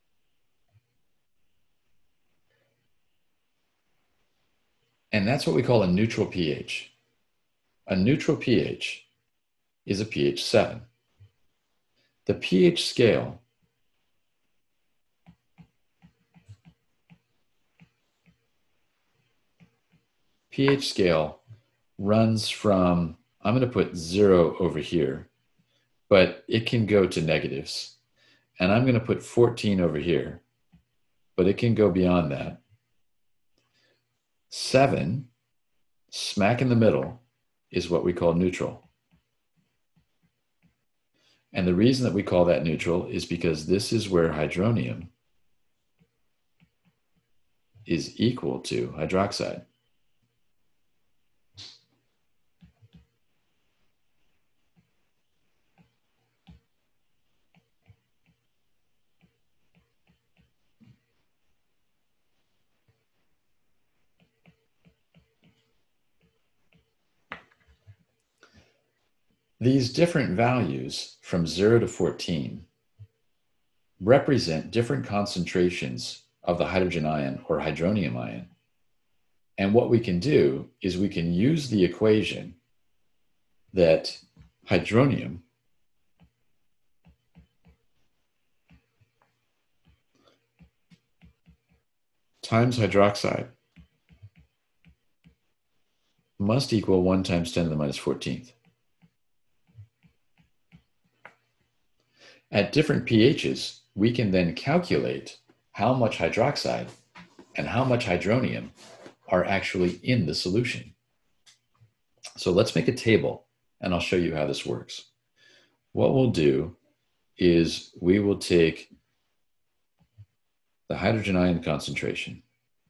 And that's what we call a neutral pH. A neutral pH is a pH seven. The pH scale pH scale runs from, I'm going to put zero over here, but it can go to negatives. And I'm going to put fourteen over here, but it can go beyond that. Seven, smack in the middle, is what we call neutral. And the reason that we call that neutral is because this is where hydronium is equal to hydroxide. These different values from zero to fourteen represent different concentrations of the hydrogen ion or hydronium ion. And what we can do is we can use the equation that hydronium times hydroxide must equal one times ten to the minus fourteenth. At different pHs, we can then calculate how much hydroxide and how much hydronium are actually in the solution. So let's make a table and I'll show you how this works. What we'll do is we will take the hydrogen ion concentration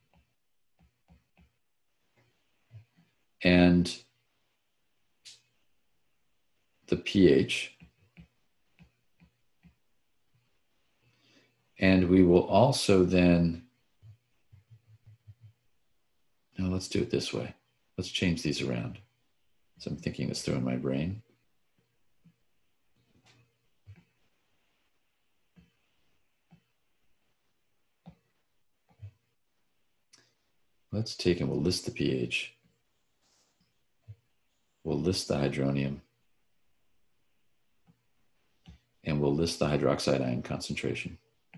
and the pH, and we will also then, now let's do it this way. Let's change these around. So I'm thinking this through in my brain. Let's take and we'll list the pH. We'll list the hydronium. And we'll list the hydroxide ion concentration.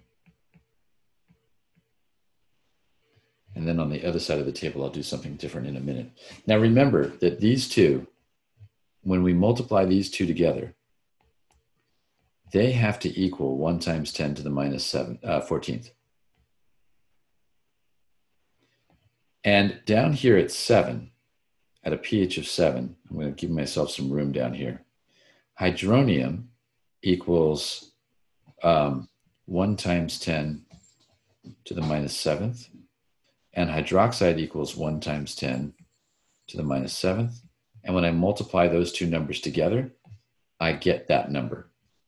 And then on the other side of the table, I'll do something different in a minute. Now remember that these two, when we multiply these two together, they have to equal one times ten to the minus seven, uh, fourteenth. And down here at seven, at a pH of seven, I'm going to give myself some room down here. Hydronium equals um, one times ten to the minus seventh. And hydroxide equals one times ten to the minus seventh. And when I multiply those two numbers together, I get that number.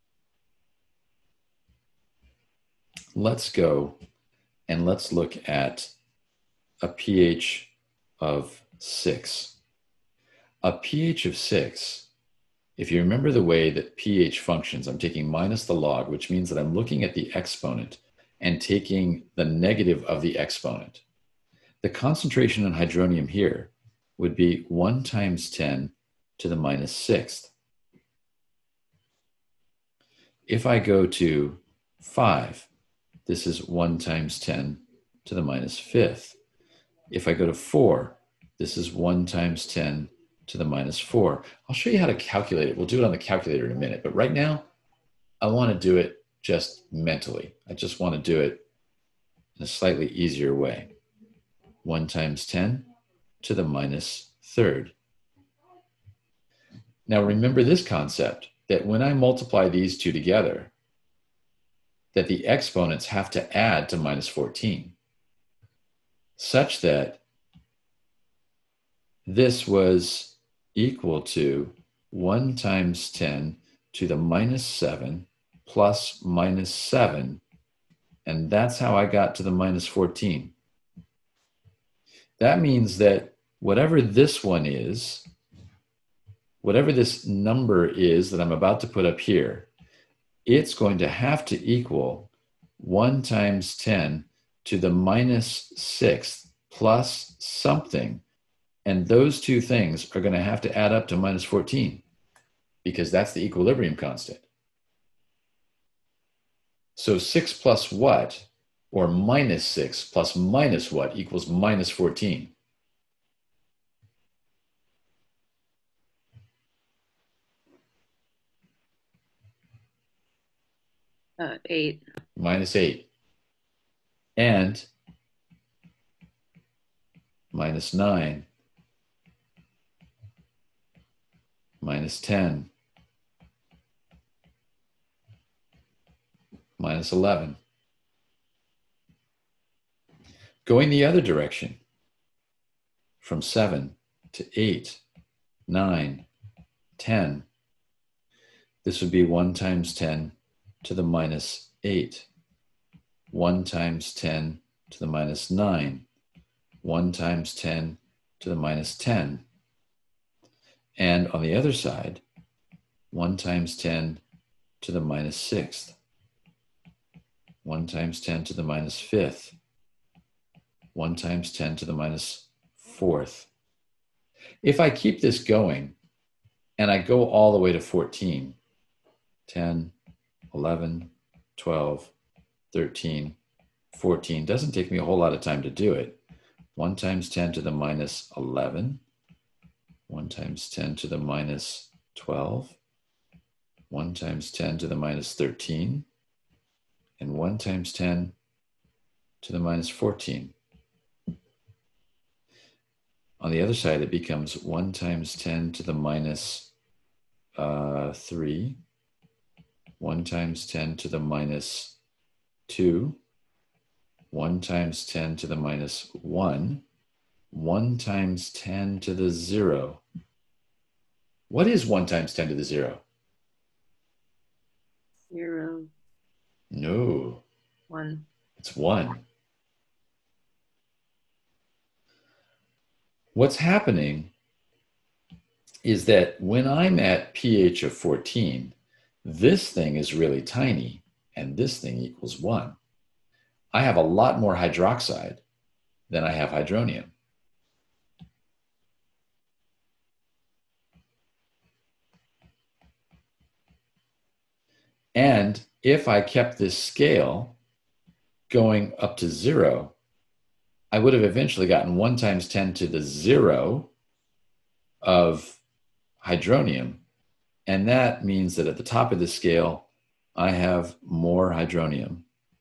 Let's go and let's look at a pH of six. A pH of six, if you remember the way that pH functions, I'm taking minus the log, which means that I'm looking at the exponent and taking the negative of the exponent. The concentration in hydronium here would be one times ten to the minus sixth. If I go to five, this is one times ten to the minus fifth. If I go to four, this is one times ten to the minus four. I'll show you how to calculate it. We'll do it on the calculator in a minute. But right now, I want to do it just mentally. I just want to do it in a slightly easier way. one times ten to the minus third. Now remember this concept, that when I multiply these two together, that the exponents have to add to minus fourteen, such that this was equal to one times ten to the minus seven plus minus seven, and that's how I got to the minus fourteen. That means that whatever this one is, whatever this number is that I'm about to put up here, it's going to have to equal one times ten to the minus sixth plus something. And those two things are going to have to add up to minus fourteen, because that's the equilibrium constant. So six plus what, or minus six plus minus what, equals minus fourteen. Uh, eight. minus eight. And minus nine. Minus ten. Minus eleven. Going the other direction, from seven to eight, nine, ten, this would be one times ten to the minus eight, one times ten to the minus nine, one times ten to the minus ten. And on the other side, one times ten to the minus sixth, one times ten to the minus fifth, one times ten to the minus fourth. If I keep this going and I go all the way to fourteen, ten, eleven, twelve, thirteen, fourteen, doesn't take me a whole lot of time to do it. one times ten to the minus eleven, one times ten to the minus twelve, one times ten to the minus thirteen, and one times ten to the minus fourteen. On the other side, it becomes one times ten to the minus uh, three, one times ten to the minus two, one times ten to the minus one, one times ten to the zero. What is one times ten to the zero? Zero. No, One. it's one. What's happening is that when I'm at pH of fourteen, this thing is really tiny and this thing equals one. I have a lot more hydroxide than I have hydronium. And if I kept this scale going up to zero, I would have eventually gotten one times ten to the zero of hydronium. And that means that at the top of the scale, I have more hydronium.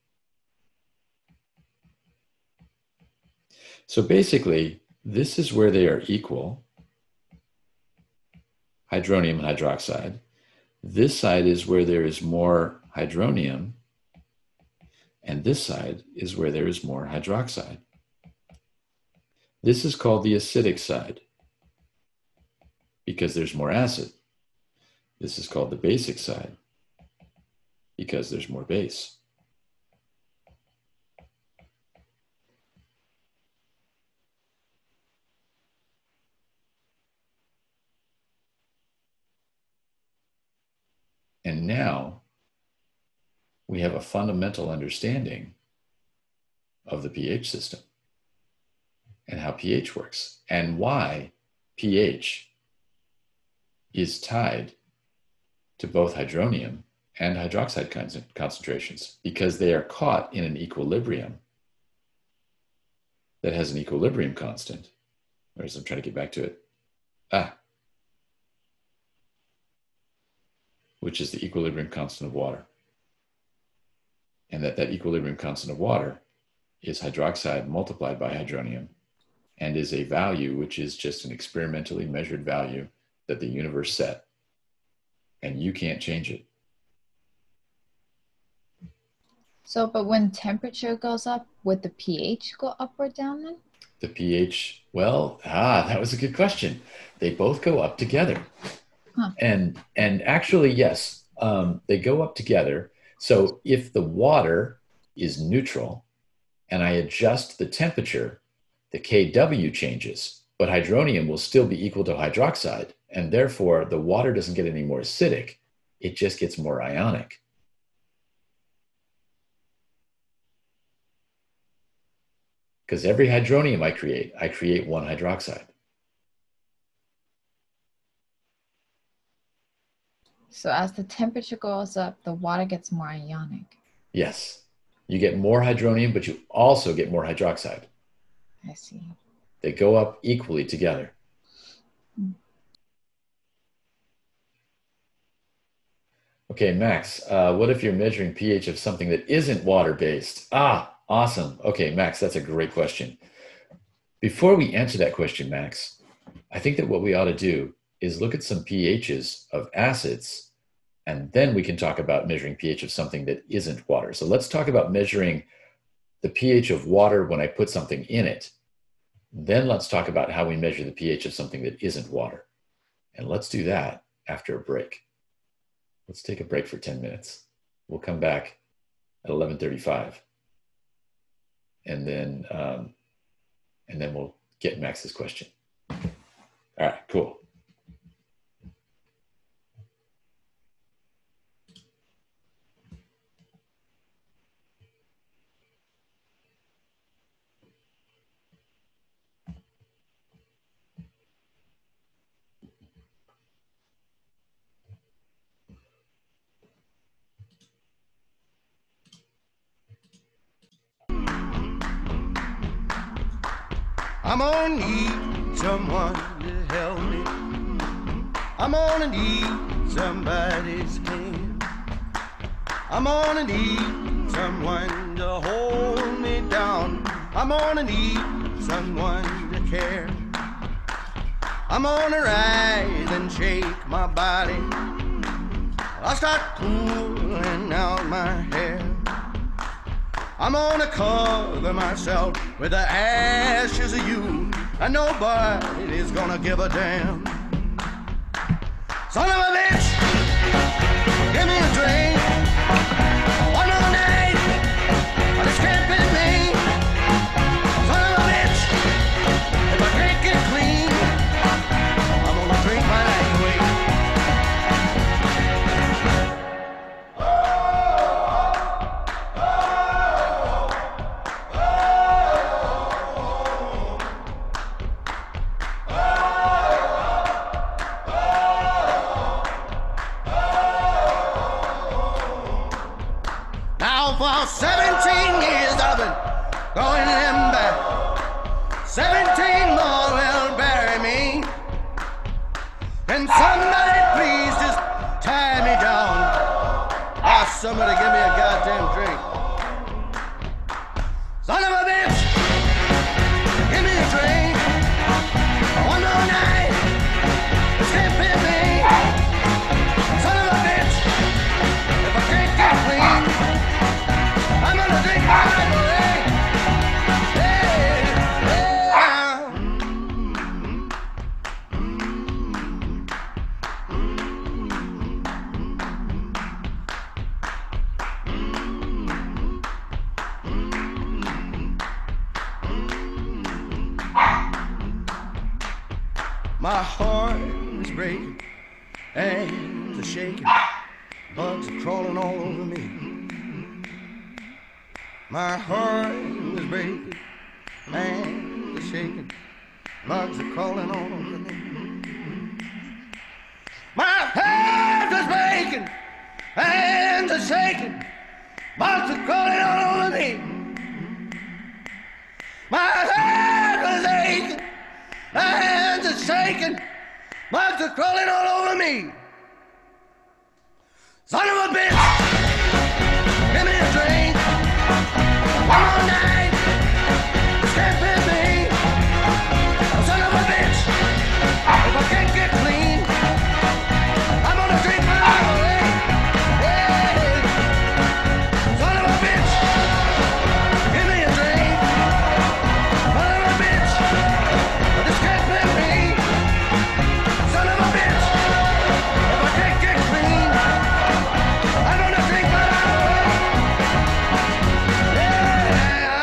So basically, this is where they are equal, hydronium and hydroxide. This side is where there is more hydronium, and this side is where there is more hydroxide. This is called the acidic side because there's more acid. This is called the basic side because there's more base. And now we have a fundamental understanding of the pH system and how pH works and why pH is tied to both hydronium and hydroxide concentrations because they are caught in an equilibrium that has an equilibrium constant. Whereas I'm trying to get back to it. Ah. Which is the equilibrium constant of water. And that that equilibrium constant of water is hydroxide multiplied by hydronium and is a value which is just an experimentally measured value that the universe set. And you can't change it. So, but when temperature goes up, would the pH go up or down then? The pH, well, ah, that was a good question. They both go up together. Huh. And, and actually, yes, um, they go up together. So if the water is neutral and I adjust the temperature, the K W changes, but hydronium will still be equal to hydroxide. And therefore, the water doesn't get any more acidic. It just gets more ionic. Because every hydronium I create, I create one hydroxide. So as the temperature goes up, the water gets more ionic. Yes. You get more hydronium, but you also get more hydroxide. I see. They go up equally together. Hmm. Okay, Max, uh, what if you're measuring pH of something that isn't water-based? Ah, awesome. Okay, Max, that's a great question. Before we answer that question, Max, I think that what we ought to do is look at some pHs of acids, and then we can talk about measuring pH of something that isn't water. So let's talk about measuring the pH of water when I put something in it. Then let's talk about how we measure the pH of something that isn't water. And let's do that after a break. Let's take a break for ten minutes. We'll come back at eleven thirty-five. And then, um, and then we'll get Max's question. All right, cool. I'm gonna need someone to help me. I'm gonna need somebody's hand. I'm gonna need someone to hold me down. I'm gonna need someone to care. I'm gonna rise and shake my body. I'll start pulling out my hair. I'm gonna cover myself with the ashes of you, and nobody is gonna give a damn. Son of a bitch, give me a drink. One more night, but it's can't be me. Son of a bitch, if I can't get clean, I'm gonna drink my life away. For seventeen years I've been going them back. seventeen more will bury me. Can somebody please just tie me down? Ah, somebody give me a goddamn drink. Son of a bitch, give me a drink. One more night, this can't be me. Son of a bitch, if I can't get clean, I'm gonna drink my life away. Hey, yeah. My heart is breaking, hands are shaking, bugs are crawling all over me. My heart is breaking, hands are shaking, bugs are crawling all over me. My heart is breaking, hands are shaking, bugs are crawling all over me. My head is aching, my hands are shaking, bugs are crawling all over me. Son of a bitch, give me a drink. One more night, this can't be me. Son of a bitch, if I can't get clean, I'm gonna drink my life away. Yeah. Son of a bitch, give me a drink. Son of a bitch, this can't be me. Son of a bitch, if I can't get clean, I'm gonna drink my life away. Yeah.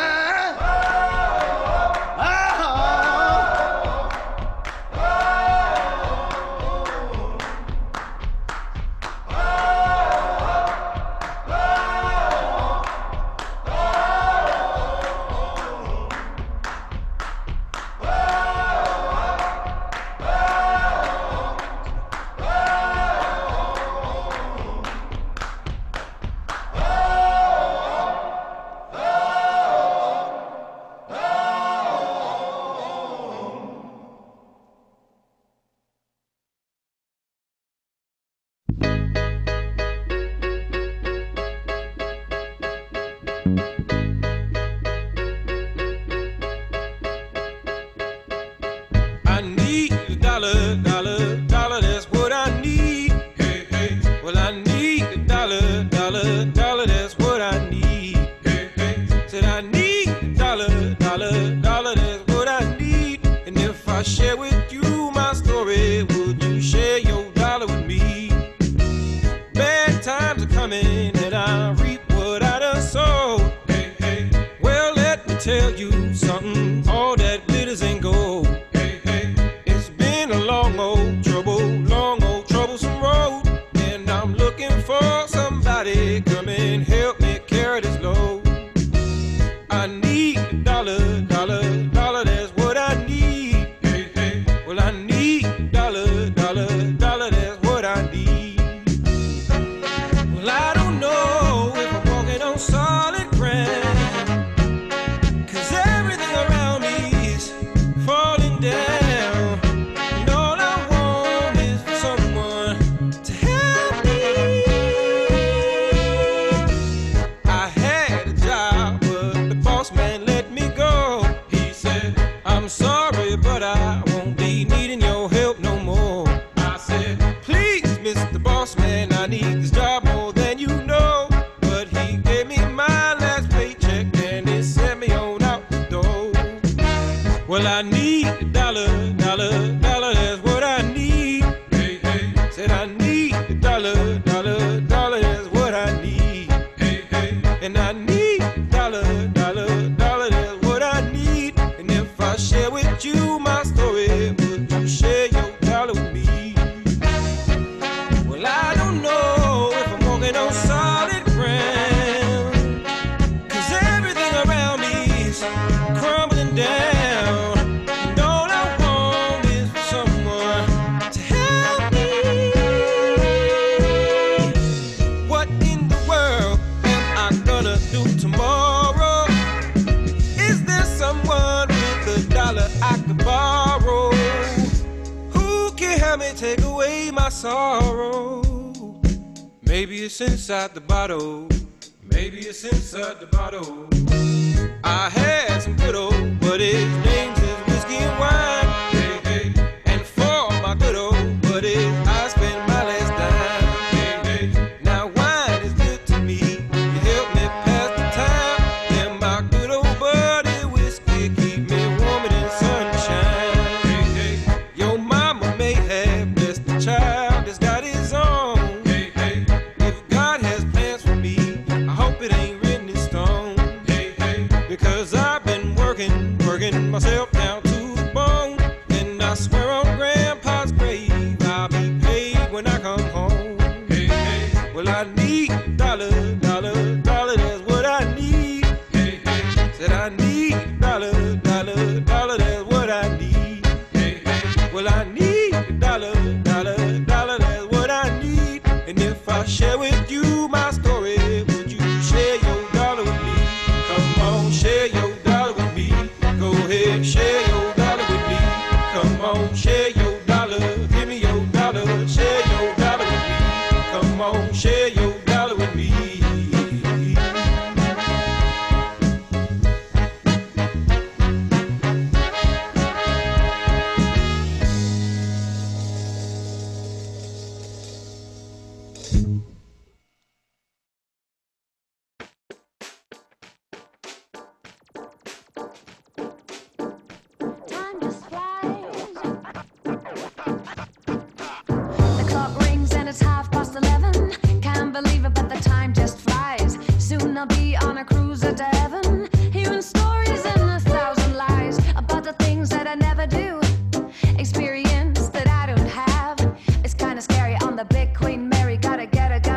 dollar, dollar, dollar, that's what I need. Hey, hey. Well, I need a dollar, dollar, dollar, that's what I need. Hey, hey. Said I need a dollar, dollar, dollar, that's what I need. And if I share with you my story, would you share your dollar with me? Bad times are coming and I reap what I done sowed. Hey, hey. Well, let me tell you something, all that glitters ain't gold. Hey, hey. It's been a long old trouble, long old troublesome road, and I'm looking for somebody come and help me carry this load. I need a dollar, dollar, dollar, that's what I need. Hey, hey. Well, I need a dollar, dollar, dollar, that's what I need. Well, I don't know if I'm walking on solid ground, 'cause everything around me is falling down. And all I want is for someone to help me. I had a job, but the boss man let me go. He said, I'm sorry, but I won't be needing your help no more. I said, please, Mister Boss Man, I need this job more than you know. But he gave me my last paycheck and he sent me on out the door. Well, I need a dollar, dollar, dollar, that's what I need. Hey, hey. Said I need a dollar, dollar, dollar, that's what I need. Hey, hey. And I need a dollar, dollar, dollar, that's what I need. And if I share with you my story, would you share your dollar with me? Well, I don't know if I'm walking on solid ground, 'cause everything around me is crumbling down. And all I want is for someone to help me. What in the world am I gonna do tomorrow? Is there someone with a dollar I could borrow? Who can help me take away my sorrow? Maybe it's inside the bottle. Maybe it's inside the bottle. I had some good old buddies, names is whiskey and wine. Hey, hey. And for my good old buddies, I spend my last dime. Hey, hey. Now wine is good to me, you help me pass the time. And my good old buddy whiskey keep me warm in the sunshine. Hey, hey. Your mama may have blessed the child that's got his own. Hey, hey. If God has plans for me, I hope it ain't written in stone. Hey, hey. Because I've been working, working myself down to the bone. And I swear on Grandpa's grave, I'll be paid when I come home. Hey, hey. Well, I need a dollar, dollar, dollar, that's what I need. Hey, hey. Said I need a dollar, dollar, dollar, that's what I need. Hey, hey. Well, I need a dollar, dollar, dollar, that's what I need. And if I share with you my story, would you share your dollar with me? Come on, share your dollar with me. Go ahead, share your dollar with me. Come on, share your dollar. Give me your dollar. Share your dollar with me. Come on, share your dollar with me. Time just flies. The clock rings and it's half past eleven. Can't believe it, but the time just flies. Soon I'll be on a cruiser to heaven, hearing stories and a thousand lies about the things that I never do, experience that I don't have. It's kinda scary on the big Queen Mary. Gotta get a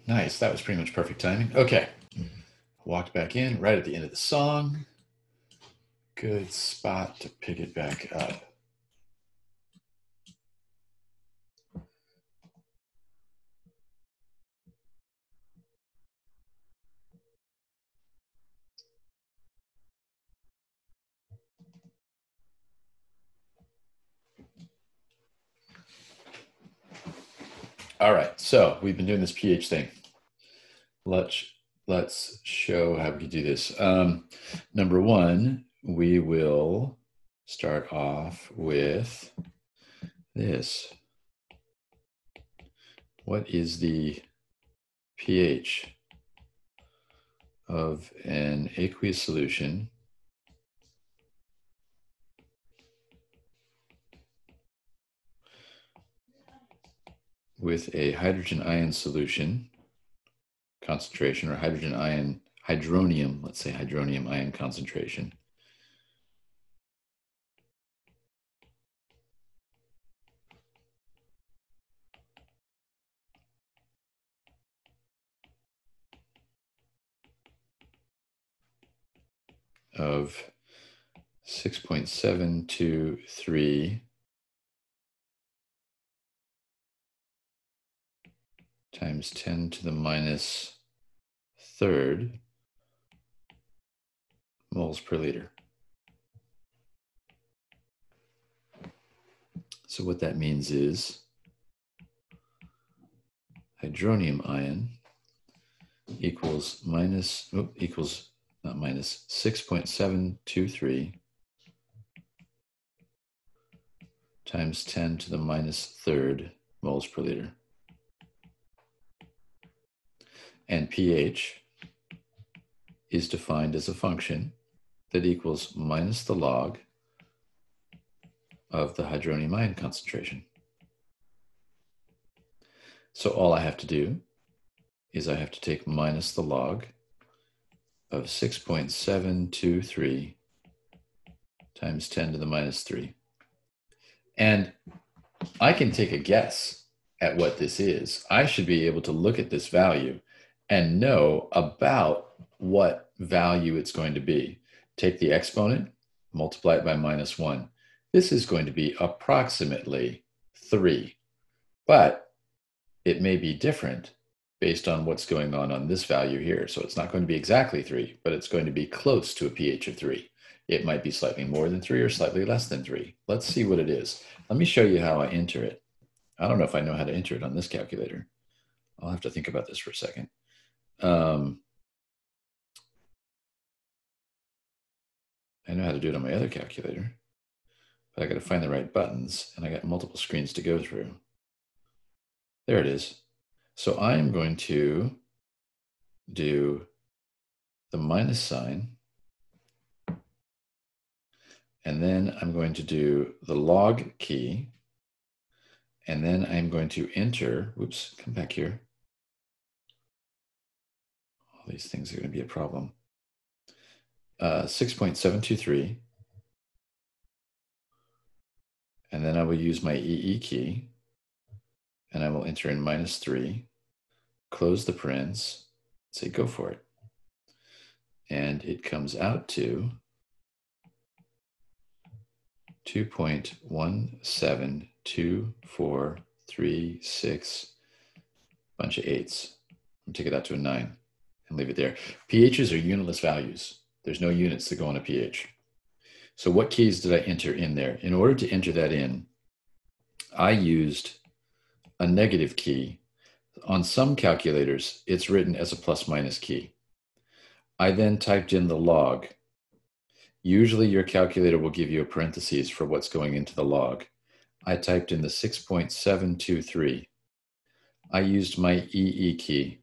Nice. That was pretty much perfect timing. Okay. Walked back in right at the end of the song. Good spot to pick it back up. All right, so we've been doing this P H thing. Let's let's show how we can do this. Um, number one, we will start off with this. What is the pH of an aqueous solution with a hydrogen ion solution concentration, or hydrogen ion, hydronium, let's say hydronium ion concentration, of six point seven two three times ten to the minus third moles per liter. So what that means is hydronium ion equals minus, oh, equals, not minus, six point seven two three times ten to the minus third moles per liter. And pH is defined as a function that equals minus the log of the hydronium ion concentration. So all I have to do is I have to take minus the log of six point seven two three times ten to the minus three. And I can take a guess at what this is. I should be able to look at this value and know about what value it's going to be. Take the exponent, multiply it by minus one. This is going to be approximately three, but it may be different based on what's going on on this value here. So it's not going to be exactly three, but it's going to be close to a pH of three. It might be slightly more than three or slightly less than three. Let's see what it is. Let me show you how I enter it. I don't know if I know how to enter it on this calculator. I'll have to think about this for a second. Um, I know how to do it on my other calculator, but I got to find the right buttons, and I got multiple screens to go through. There it is. So I'm going to do the minus sign, and then I'm going to do the log key, and then I'm going to enter, whoops, come back here. All these things are going to be a problem. Uh, six point seven two three. And then I will use my E E key, and I will enter in minus three, close the parens, say go for it. And it comes out to two point one seven two four three six, bunch of eights. I'm take it out to a nine and leave it there. pHs are unitless values. There's no units that go on a pH. So what keys did I enter in there? In order to enter that in, I used a negative key. On some calculators, it's written as a plus minus key. I then typed in the log. Usually your calculator will give you a parentheses for what's going into the log. I typed in the six point seven two three. I used my E E key.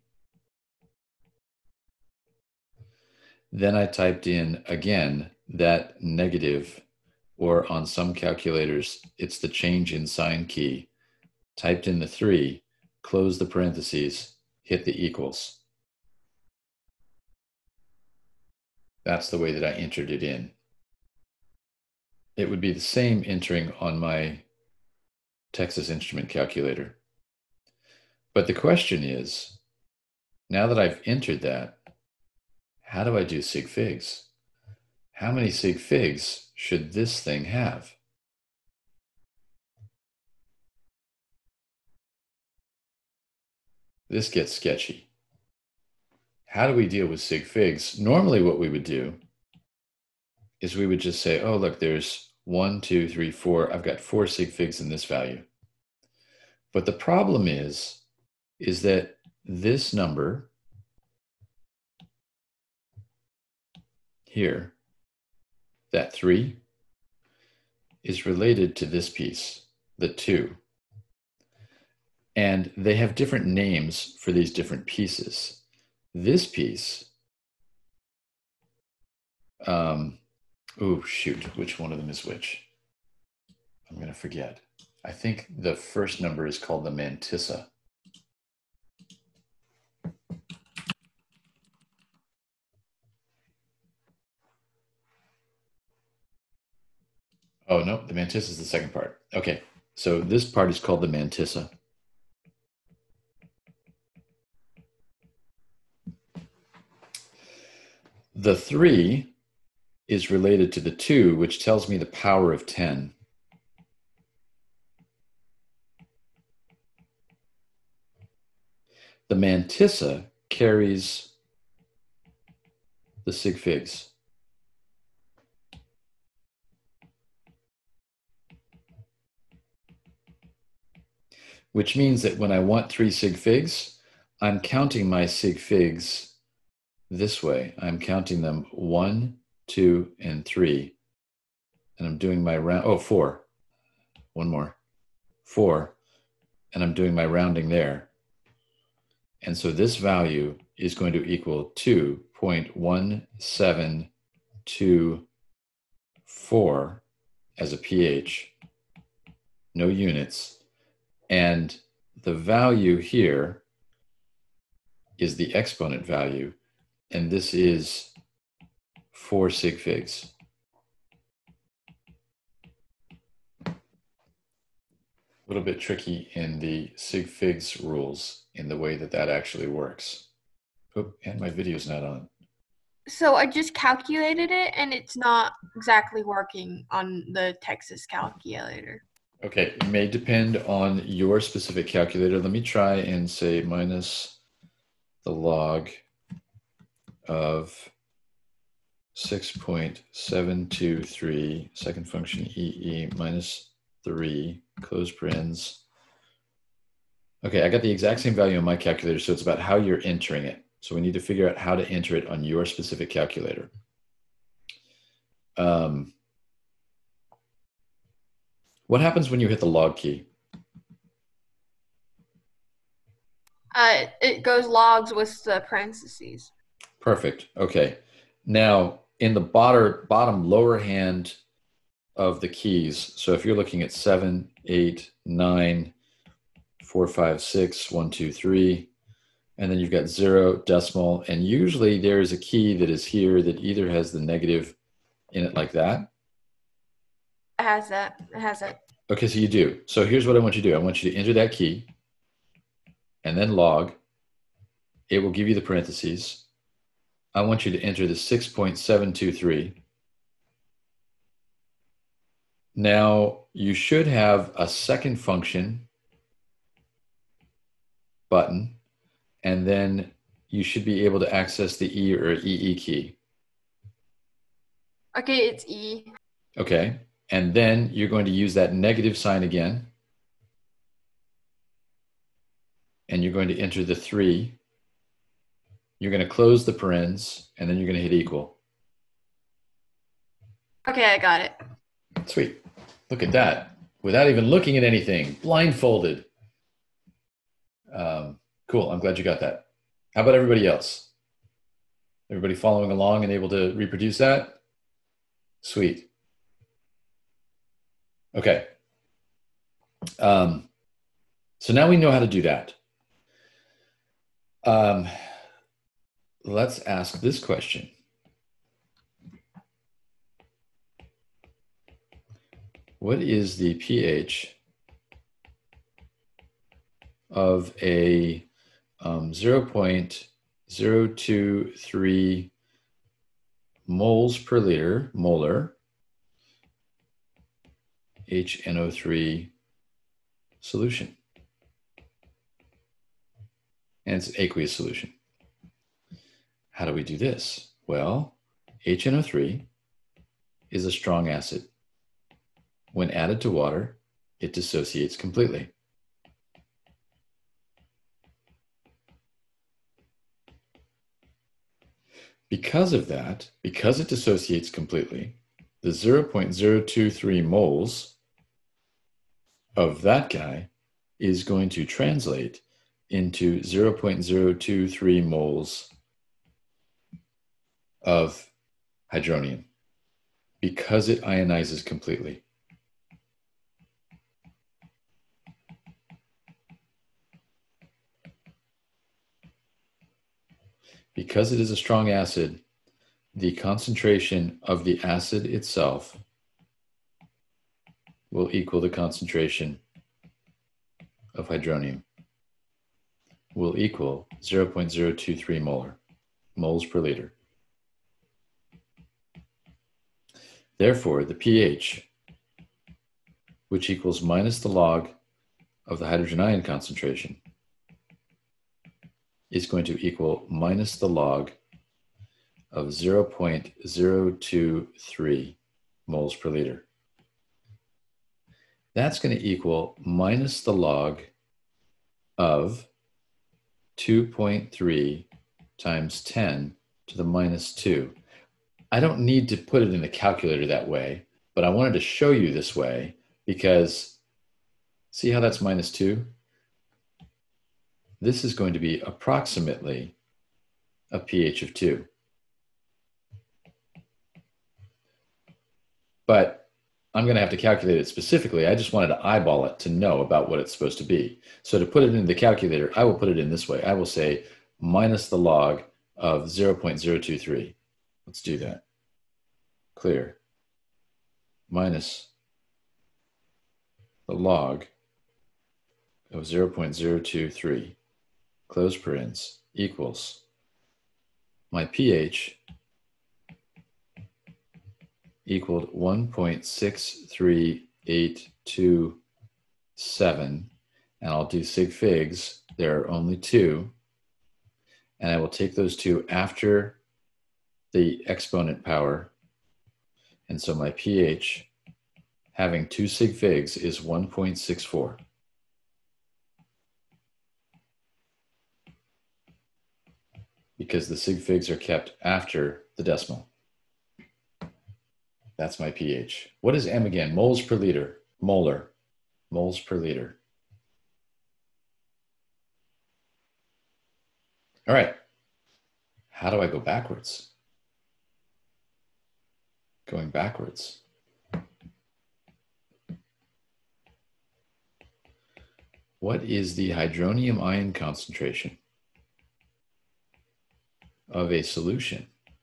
Then I typed in, again, that negative, or on some calculators, it's the change in sign key. Typed in the three, close the parentheses, hit the equals. That's the way that I entered it in. It would be the same entering on my Texas Instrument calculator. But the question is, now that I've entered that, how do I do sig figs? How many sig figs should this thing have? This gets sketchy. How do we deal with sig figs? Normally what we would do is we would just say, oh, look, there's one, two, three, four. I've got four sig figs in this value. But the problem is, is that this number here, that three, is related to this piece, the two. And they have different names for these different pieces. This piece, um, oh, shoot, which one of them is which? I'm going to forget. I think the first number is called the mantissa. Oh, no, the mantissa is the second part. Okay, so this part is called the mantissa. The three is related to the two, which tells me the power of ten. The mantissa carries the sig figs. Which means that when I want three sig figs, I'm counting my sig figs this way. I'm counting them one, two, and three. And I'm doing my round, oh, four. One more. Four. And I'm doing my rounding there. And so this value is going to equal two point one seven two four as a pH. No units. And the value here is the exponent value. And this is four sig figs. A little bit tricky in the sig figs rules in the way that that actually works. Oh, and my video's not on. So I just calculated it and it's not exactly working on the Texas calculator. Okay, it may depend on your specific calculator. Let me try and say minus the log of six point seven two three, second function E E minus three, close parens. Okay, I got the exact same value on my calculator, so it's about how you're entering it. So we need to figure out how to enter it on your specific calculator. Um, what happens when you hit the log key? Uh, it goes logs with the parentheses. Perfect. Okay. Now, in the bottom, bottom lower hand of the keys, so if you're looking at seven, eight, nine, four, five, six, one, two, three, and then you've got zero, decimal, and usually there is a key that is here that either has the negative in it like that. It has that. It has that. Okay, so you do. So here's what I want you to do. I want you to enter that key and then log. It will give you the parentheses. I want you to enter the six point seven two three. Now, you should have a second function button, and then you should be able to access the E or E E key. Okay, it's E. Okay, and then you're going to use that negative sign again, and you're going to enter the three. You're going to close the parens, and then you're going to hit equal. Okay, I got it. Sweet. Look at that. Without even looking at anything, blindfolded. Um, cool. I'm glad you got that. How about everybody else? Everybody following along and able to reproduce that? Sweet. Okay. Um, so now we know how to do that. Um, let's ask this question. What is the pH of a um, zero point zero point two three moles per liter, molar, H N O three solution. And it's an aqueous solution. How do we do this? Well, H N O three is a strong acid. When added to water, it dissociates completely. Because of that, because it dissociates completely, the zero point zero two three moles of that guy is going to translate into zero point zero two three moles of hydronium because it ionizes completely. Because it is a strong acid, the concentration of the acid itself will equal the concentration of hydronium, will equal zero point zero two three molar, moles per liter. Therefore, the pH, which equals minus the log of the hydrogen ion concentration, is going to equal minus the log of zero point zero two three moles per liter. That's going to equal minus the log of two point three times ten to the minus two. I don't need to put it in the calculator that way, but I wanted to show you this way because see how that's minus two? This is going to be approximately a pH of two. But I'm going to have to calculate it specifically. I just wanted to eyeball it to know about what it's supposed to be. So to put it in the calculator, I will put it in this way. I will say minus the log of zero point zero two three. Let's do that. Clear. Minus the log of zero point zero two three, close parens, equals my pH equaled one point six three eight two seven, and I'll do sig figs. There are only two, and I will take those two after the exponent power, and so my pH having two sig figs is one point six four. Because the sig figs are kept after the decimal. That's my pH. What is M again? Moles per liter, molar, moles per liter. All right, how do I go backwards? Going backwards. What is the hydronium ion concentration of a solution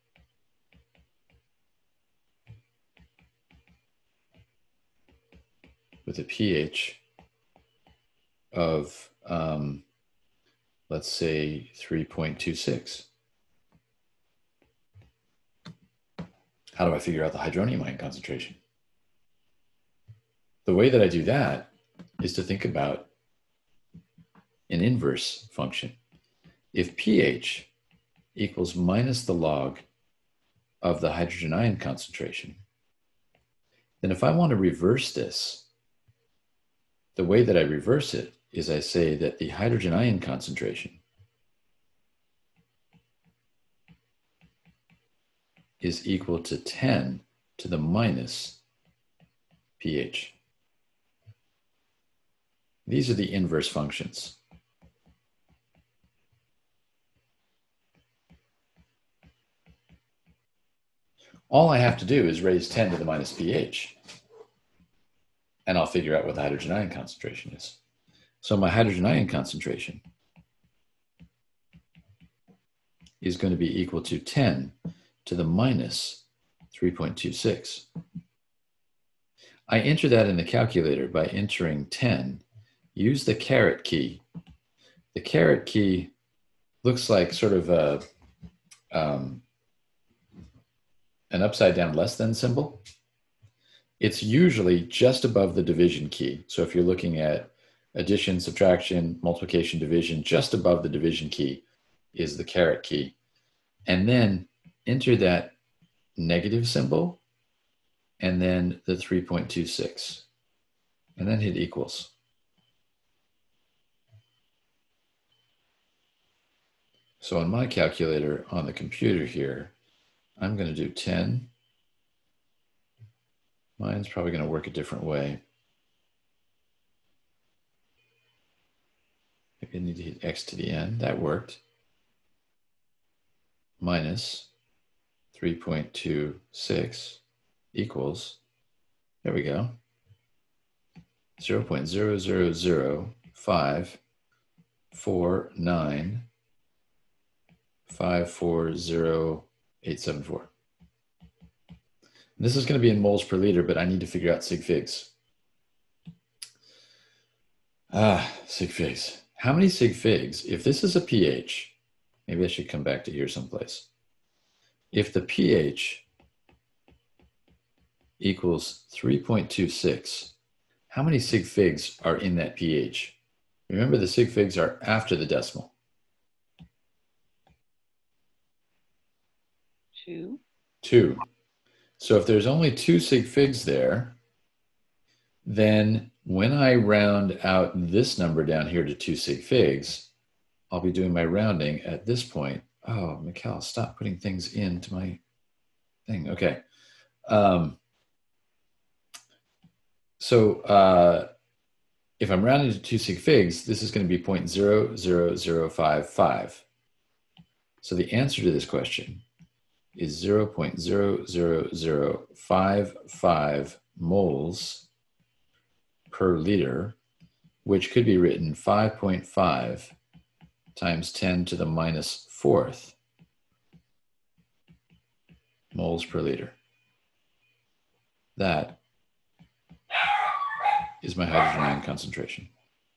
with a pH of, um, let's say, three point two six? How do I figure out the hydronium ion concentration? The way that I do that is to think about an inverse function. If pH equals minus the log of the hydrogen ion concentration, then if I want to reverse this, the way that I reverse it is I say that the hydrogen ion concentration is equal to ten to the minus pH. These are the inverse functions. All I have to do is raise ten to the minus pH, and I'll figure out what the hydrogen ion concentration is. So my hydrogen ion concentration is going to be equal to ten to the minus three point two six. I enter that in the calculator by entering ten. Use the caret key. The caret key looks like sort of a, um, an upside down less than symbol, it's usually just above the division key. So if you're looking at addition, subtraction, multiplication, division, just above the division key is the caret key. And then enter that negative symbol and then the three point two six. And then hit equals. So on my calculator on the computer here, I'm going to do ten. Mine's probably going to work a different way. Maybe I need to hit X to the N. That worked. Minus three point two six equals, there we go, zero point zero zero zero five four nine five four zero eight seven four. This is going to be in moles per liter, but I need to figure out sig figs. Ah, sig figs. How many sig figs, if this is a pH, maybe I should come back to here someplace. If the pH equals three point two six, how many sig figs are in that pH? Remember, the sig figs are after the decimal. Two. Two. So if there's only two sig figs there, then when I round out this number down here to two sig figs, I'll be doing my rounding at this point. Oh, Mikkel, stop putting things into my thing. Okay. Um, so uh, if I'm rounding to two sig figs, this is going to be zero point zero zero zero five five. So the answer to this question is zero point zero zero zero five five moles per liter, which could be written five point five times ten to the minus fourth moles per liter. That is my hydrogen ion concentration.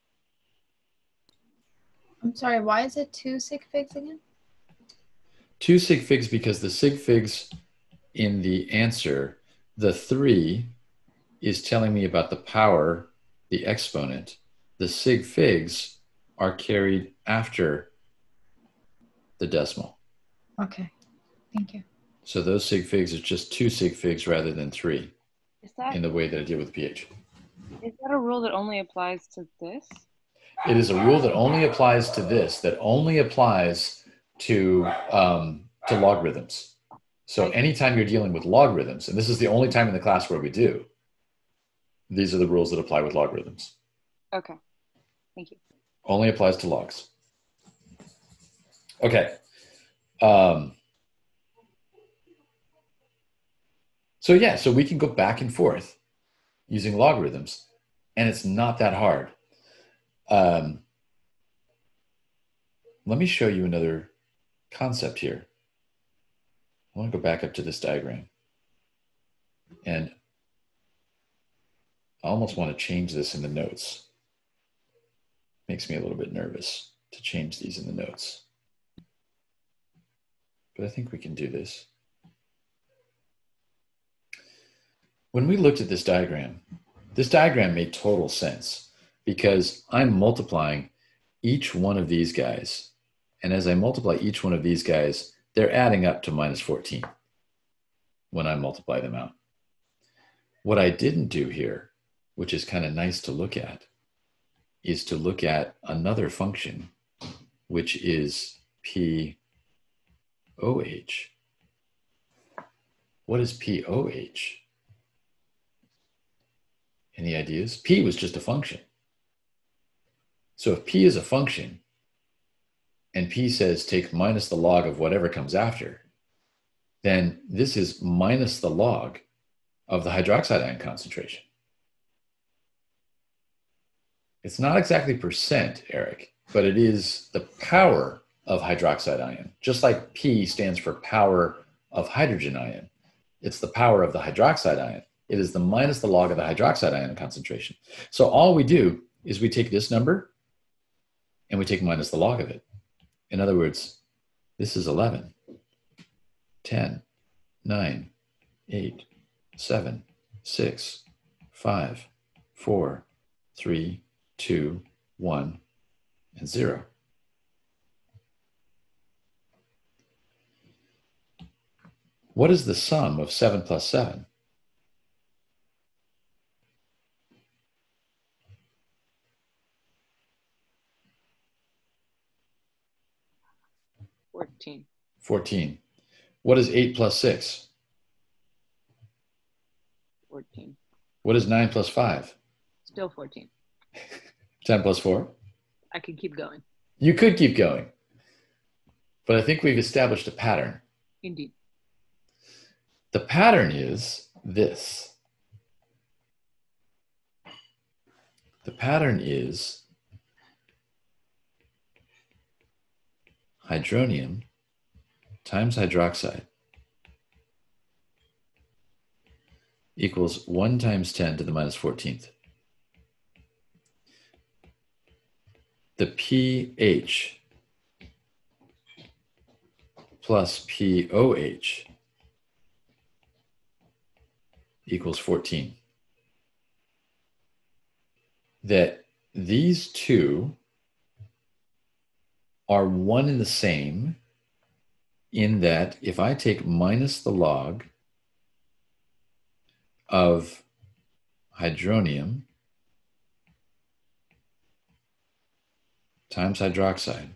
I'm sorry, why is it two sig figs again? Two sig figs because the sig figs in the answer, the three is telling me about the power, the exponent. The sig figs are carried after the decimal. Okay, thank you. So those sig figs is just two sig figs rather than three Is that in the way that I deal with pH. is that a rule that only applies to this? It is a rule that only applies to this, that only applies to, um, to logarithms. So anytime you're dealing with logarithms, and this is the only time in the class where we do, these are the rules that apply with logarithms. Okay, thank you. Only applies to logs. Okay. Um, so yeah, so we can go back and forth using logarithms, and it's not that hard. Um, let me show you another concept here. I want to go back up to this diagram. And I almost want to change this in the notes. Makes me a little bit nervous to change these in the notes. But I think we can do this. When we looked at this diagram, this diagram made total sense because I'm multiplying each one of these guys. And as I multiply each one of these guys, they're adding up to minus fourteen when I multiply them out. What I didn't do here, which is kind of nice to look at, is to look at another function, which is P O H. What is P O H? Any ideas? P was just a function. So if P is a function, and P says take minus the log of whatever comes after, then this is minus the log of the hydroxide ion concentration. It's not exactly percent, Eric, but it is the power of hydroxide ion. Just like P stands for power of hydrogen ion, it's the power of the hydroxide ion. It is the minus the log of the hydroxide ion concentration. So all we do is we take this number and we take minus the log of it. In other words, this is eleven, ten, nine, eight, seven, six, five, four, three, two, one, and zero. What is the sum of seven plus seven? fourteen. fourteen. What is eight plus six? fourteen. What is nine plus five? Still fourteen. ten plus four? I could keep going. You could keep going. But I think we've established a pattern. Indeed. The pattern is this. The pattern is hydronium times hydroxide equals one times ten to the minus fourteenth. The pH plus P O H equals fourteen. That these two are one and the same in that if I take minus the log of hydronium times hydroxide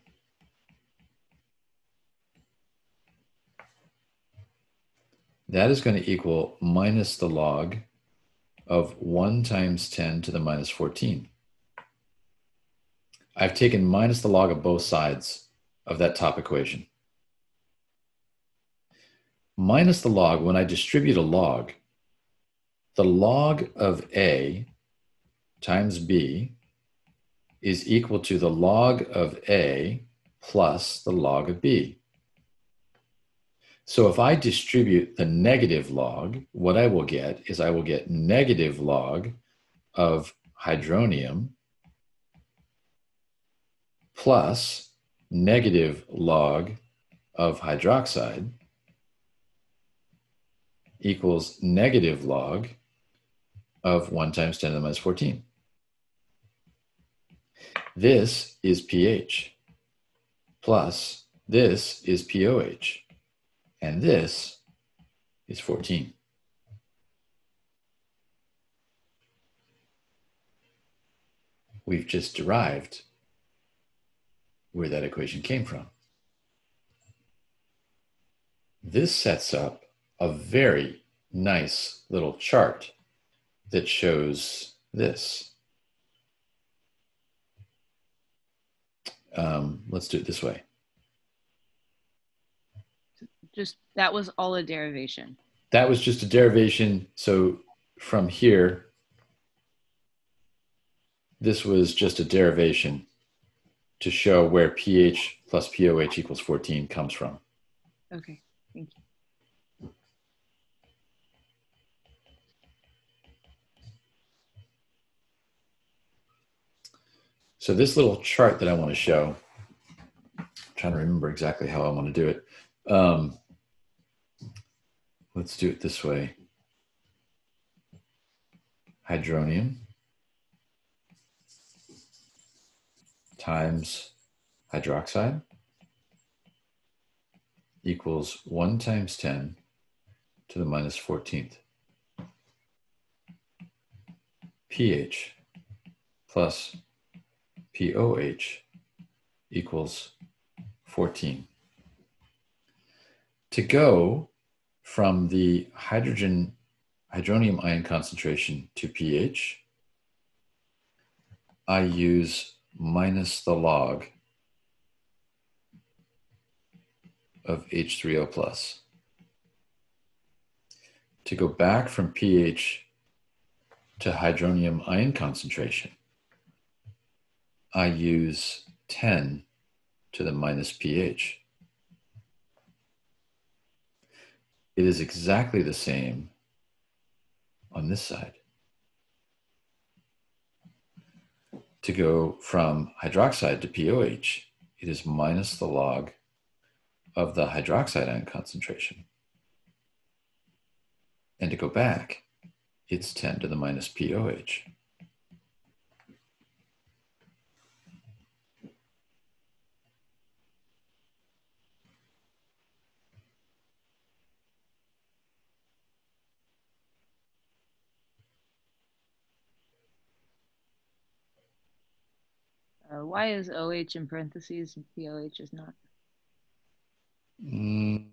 that is going to equal minus the log of one times ten to the minus fourteen. I've taken minus the log of both sides of that top equation. Minus the log, when I distribute a log, the log of A times B is equal to the log of A plus the log of B. So if I distribute the negative log, what I will get is I will get negative log of hydronium plus negative log of hydroxide equals negative log of one times ten to the minus fourteen. This is pH plus this is P O H. And this is fourteen. We've just derived where that equation came from. This sets up a very nice little chart that shows this. Um, let's do it this way. Just, that was all a derivation. That was just a derivation. So from here, this was just a derivation to show where pH plus P O H equals fourteen comes from. Okay, thank you. So this little chart that I want to show, I'm trying to remember exactly how I want to do it. Um, let's do it this way. Hydronium times hydroxide equals one times ten to the minus fourteenth. pH plus P O H equals fourteen. To go from the hydrogen hydronium ion concentration to pH, I use minus the log of H three O plus. To go back from pH to hydronium ion concentration, I use ten to the minus pH. It is exactly the same on this side. To go from hydroxide to P O H it is minus the log of the hydroxide ion concentration. And to go back, it's ten to the minus P O H. Uh, why is O H in parentheses and P O H is not? Mm.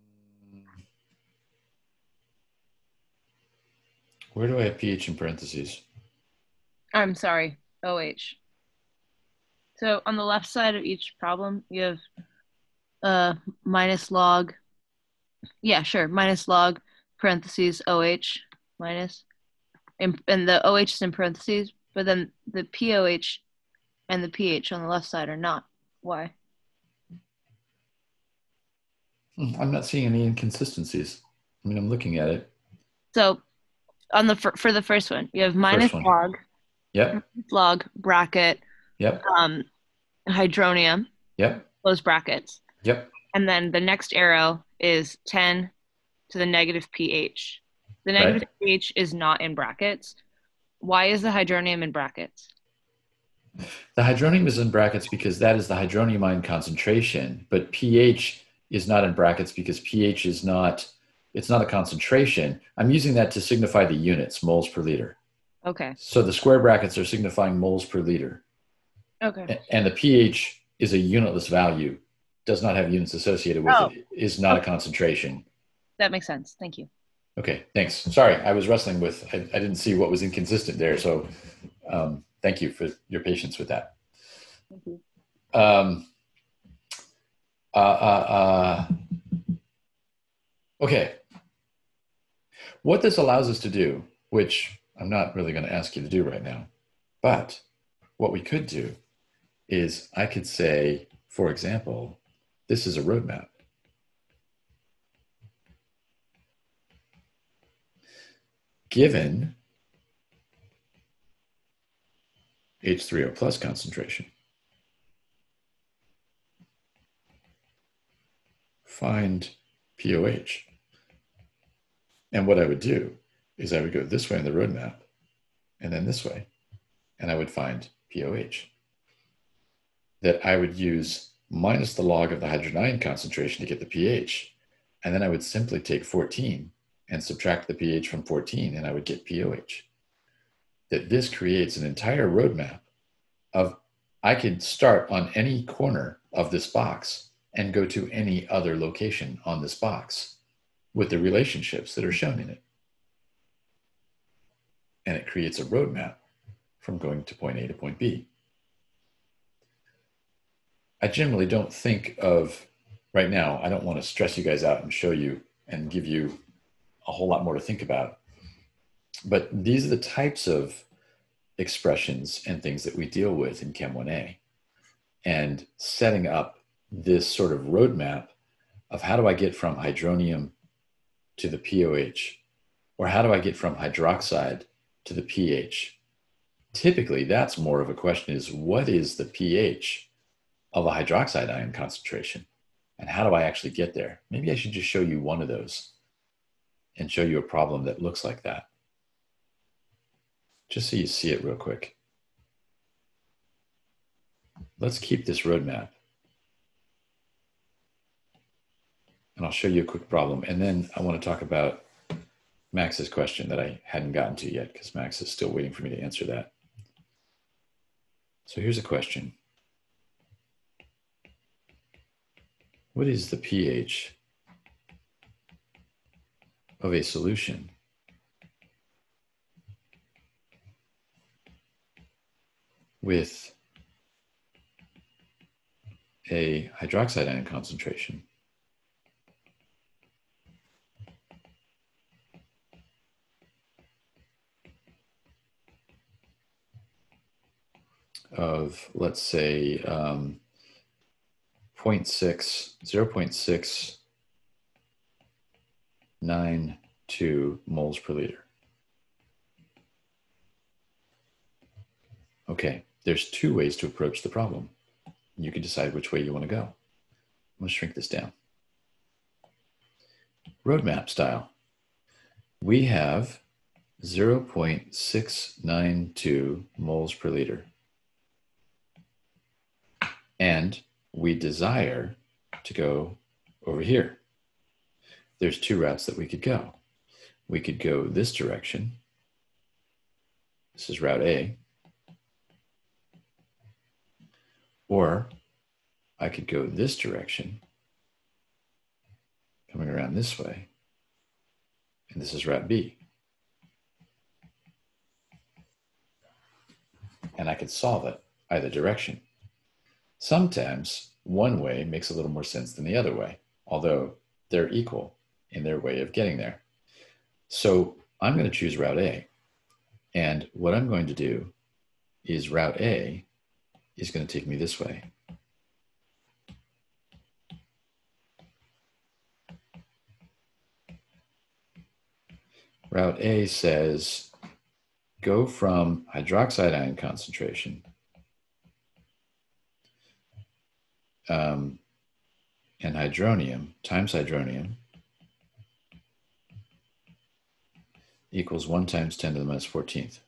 Where do I have pH in parentheses? I'm sorry, O H. So on the left side of each problem, you have uh, minus log. Yeah, sure, minus log parentheses O H minus, and, and the O H is in parentheses, but then the P O H and the pH on the left side are not. Why? I'm not seeing any inconsistencies. I mean, I'm looking at it. So on the for the first one, you have minus one. log, Yep, log bracket, yep, um, hydronium, yep, close brackets, yep. and then the next arrow is ten to the negative pH. The negative Right. pH is not in brackets. Why is the hydronium in brackets? The hydronium is in brackets because that is the hydronium ion concentration, but pH is not in brackets because pH is not, it's not a concentration. I'm using that to signify the units, moles per liter. Okay. So the square brackets are signifying moles per liter. Okay. A- And the pH is a unitless value, does not have units associated with Oh. it, is not a Okay. concentration. That makes sense. Thank you. Okay, thanks. Sorry, I was wrestling with, I, I didn't see what was inconsistent there. So um, thank you for your patience with that. Thank you. Um, uh, uh, uh, okay. What this allows us to do, which I'm not really going to ask you to do right now, but what we could do is I could say, for example, this is a roadmap. Given H three O plus concentration, find P O H. And what I would do is I would go this way in the roadmap and then this way, and I would find P O H. That I would use minus the log of the hydrogen ion concentration to get the pH. And then I would simply take fourteen and subtract the pH from fourteen, and I would get P O H. That this creates an entire roadmap of, I could start on any corner of this box and go to any other location on this box with the relationships that are shown in it. And it creates a roadmap from going to point A to point B. I generally don't think of, right now, I don't want to stress you guys out and show you and give you a whole lot more to think about. But these are the types of expressions and things that we deal with in Chem one A. And setting up this sort of roadmap of how do I get from hydronium to the P O H, or how do I get from hydroxide to the pH? Typically, that's more of a question is, what is the pH of a hydroxide ion concentration? And how do I actually get there? Maybe I should just show you one of those and show you a problem that looks like that. Just so you see it real quick. Let's keep this roadmap. And I'll show you a quick problem. And then I want to talk about Max's question that I hadn't gotten to yet, because Max is still waiting for me to answer that. So here's a question. What is the pH of a solution with a hydroxide ion concentration of, let's say, um, zero point six, zero point six nine two moles per liter? Okay, there's two ways to approach the problem. You can decide which way you want to go. I'm going to shrink this down. Roadmap style. We have zero point six nine two moles per liter. And we desire to go over here. There's two routes that we could go. We could go this direction. This is route A. Or I could go this direction, coming around this way, and this is route B. And I could solve it either direction. Sometimes one way makes a little more sense than the other way, although they're equal in their way of getting there. So I'm going to choose route A. And what I'm going to do is route A is going to take me this way. Route A says, go from hydroxide ion concentration um, and hydronium times hydronium equals one times ten to the minus fourteenth.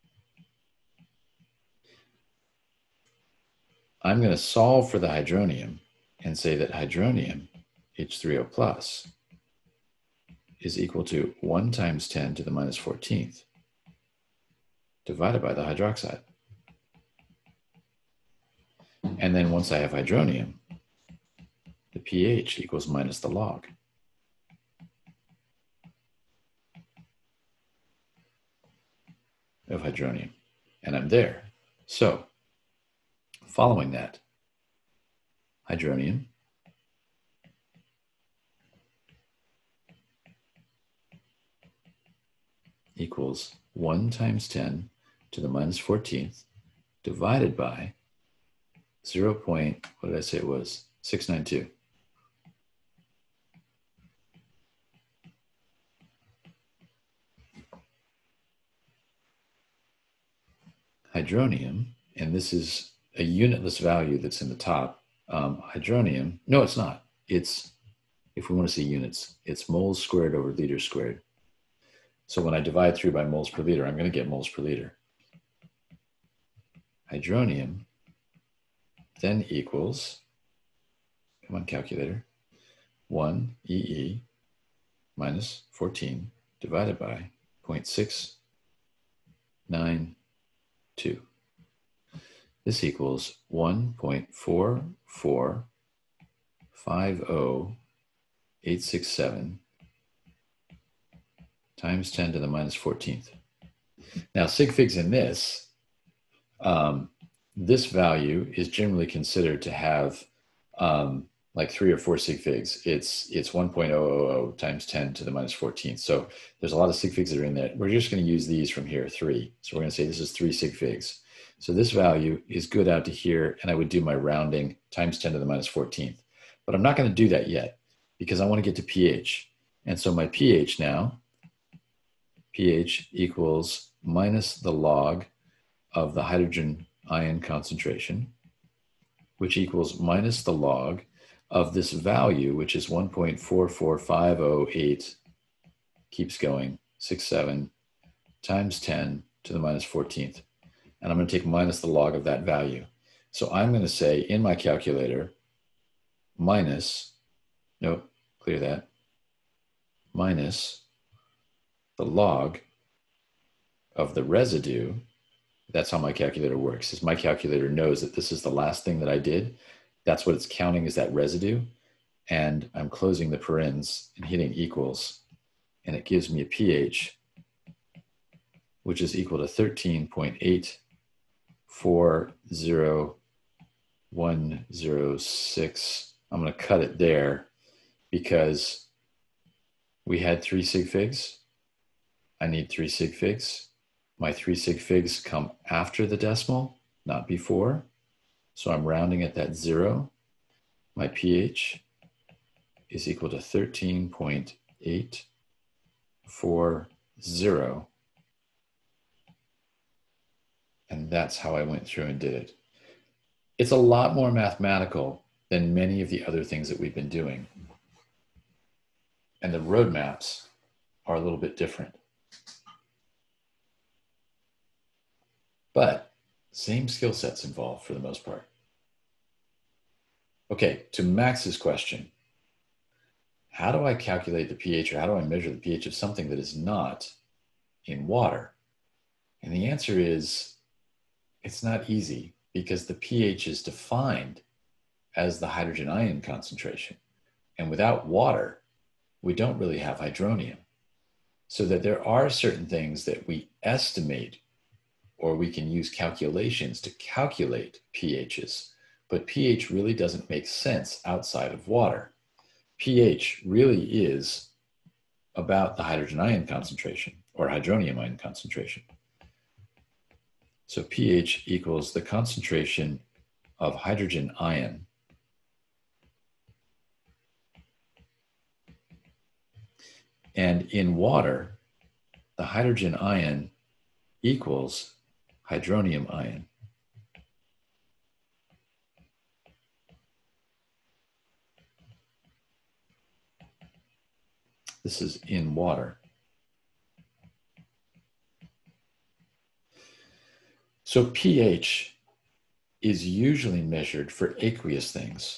I'm going to solve for the hydronium and say that hydronium, H three O plus, is equal to one times ten to the minus fourteenth divided by the hydroxide. And then once I have hydronium, the pH equals minus the log. Of hydronium, and I'm there. So, following that, hydronium equals one times ten to the minus fourteenth divided by zero point, what did I say it was? six nine two. Hydronium, and this is a unitless value that's in the top. Um, hydronium, no, it's not. It's, if we want to see units, it's moles squared over liters squared. So when I divide through by moles per liter, I'm going to get moles per liter. Hydronium then equals, come on calculator, one E E minus fourteen divided by zero point six nine two. This equals one point four four five zero eight six seven times ten to the minus fourteenth. Now, sig figs in this, um, this value is generally considered to have um, like three or four sig figs. It's it's one point zero zero zero times ten to the minus fourteenth. So there's a lot of sig figs that are in there. We're just going to use these from here, three. So we're going to say this is three sig figs. So this value is good out to here, and I would do my rounding times ten to the minus fourteenth. But I'm not going to do that yet because I want to get to pH. And so my pH now, pH equals minus the log of the hydrogen ion concentration, which equals minus the log of this value, which is one point four four five zero eight, keeps going, six seven, times ten to the minus fourteenth. And I'm going to take minus the log of that value. So I'm going to say in my calculator, minus, nope, clear that, minus the log of the residue. That's how my calculator works, is my calculator knows that this is the last thing that I did. That's what it's counting, is that residue. And I'm closing the parens and hitting equals. And it gives me a pH, which is equal to thirteen point eight four zero one zero six. I'm going to cut it there because we had three sig figs. I need three sig figs. My three sig figs come after the decimal, not before. So I'm rounding at that zero. My pH is equal to thirteen point eight four zero. And that's how I went through and did it. It's a lot more mathematical than many of the other things that we've been doing. And the roadmaps are a little bit different. But same skill sets involved for the most part. Okay, to Max's question, how do I calculate the pH, or how do I measure the pH of something that is not in water? And the answer is, it's not easy, because the pH is defined as the hydrogen ion concentration. And without water, we don't really have hydronium. So that there are certain things that we estimate, or we can use calculations to calculate pHs, but pH really doesn't make sense outside of water. pH really is about the hydrogen ion concentration, or hydronium ion concentration. So pH equals the concentration of hydrogen ion and in water, the hydrogen ion equals hydronium ion. This is in water. So pH is usually measured for aqueous things.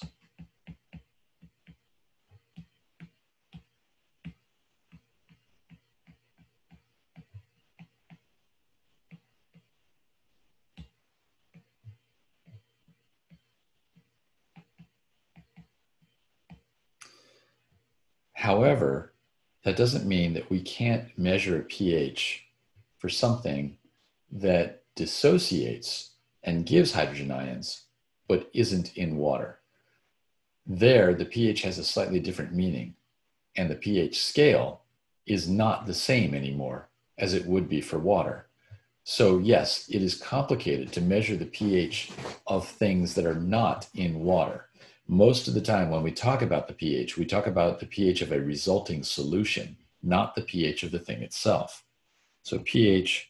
However, that doesn't mean that we can't measure a pH for something that dissociates and gives hydrogen ions, but isn't in water. There, the pH has a slightly different meaning, and the pH scale is not the same anymore as it would be for water. So yes, it is complicated to measure the pH of things that are not in water. Most of the time when we talk about the pH, we talk about the pH of a resulting solution, not the pH of the thing itself. So pH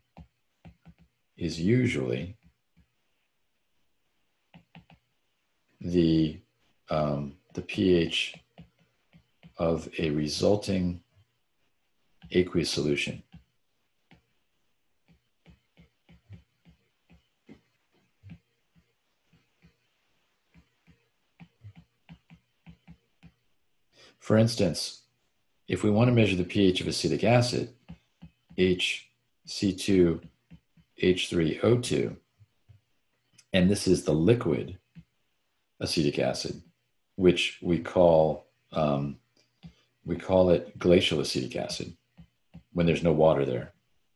is usually the, um, the pH of a resulting aqueous solution. For instance, if we want to measure the pH of acetic acid, H C two H three O two, and this is the liquid acetic acid, which we call um, we call it glacial acetic acid when there's no water there.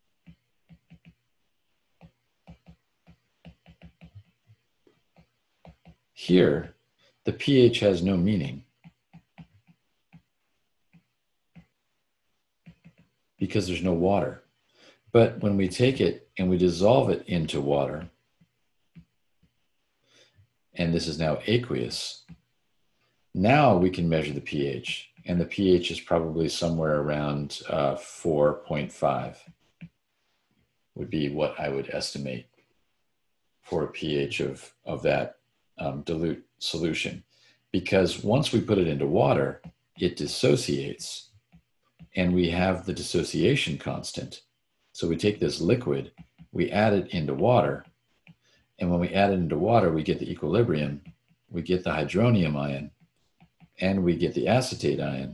Here, the pH has no meaning because there's no water. But when we take it and we dissolve it into water, and this is now aqueous, now we can measure the pH, and the pH is probably somewhere around uh, four point five would be what I would estimate for a pH of, of that um, dilute solution. Because once we put it into water, it dissociates, and we have the dissociation constant. So we take this liquid, we add it into water, and when we add it into water, we get the equilibrium, we get the hydronium ion, and we get the acetate ion.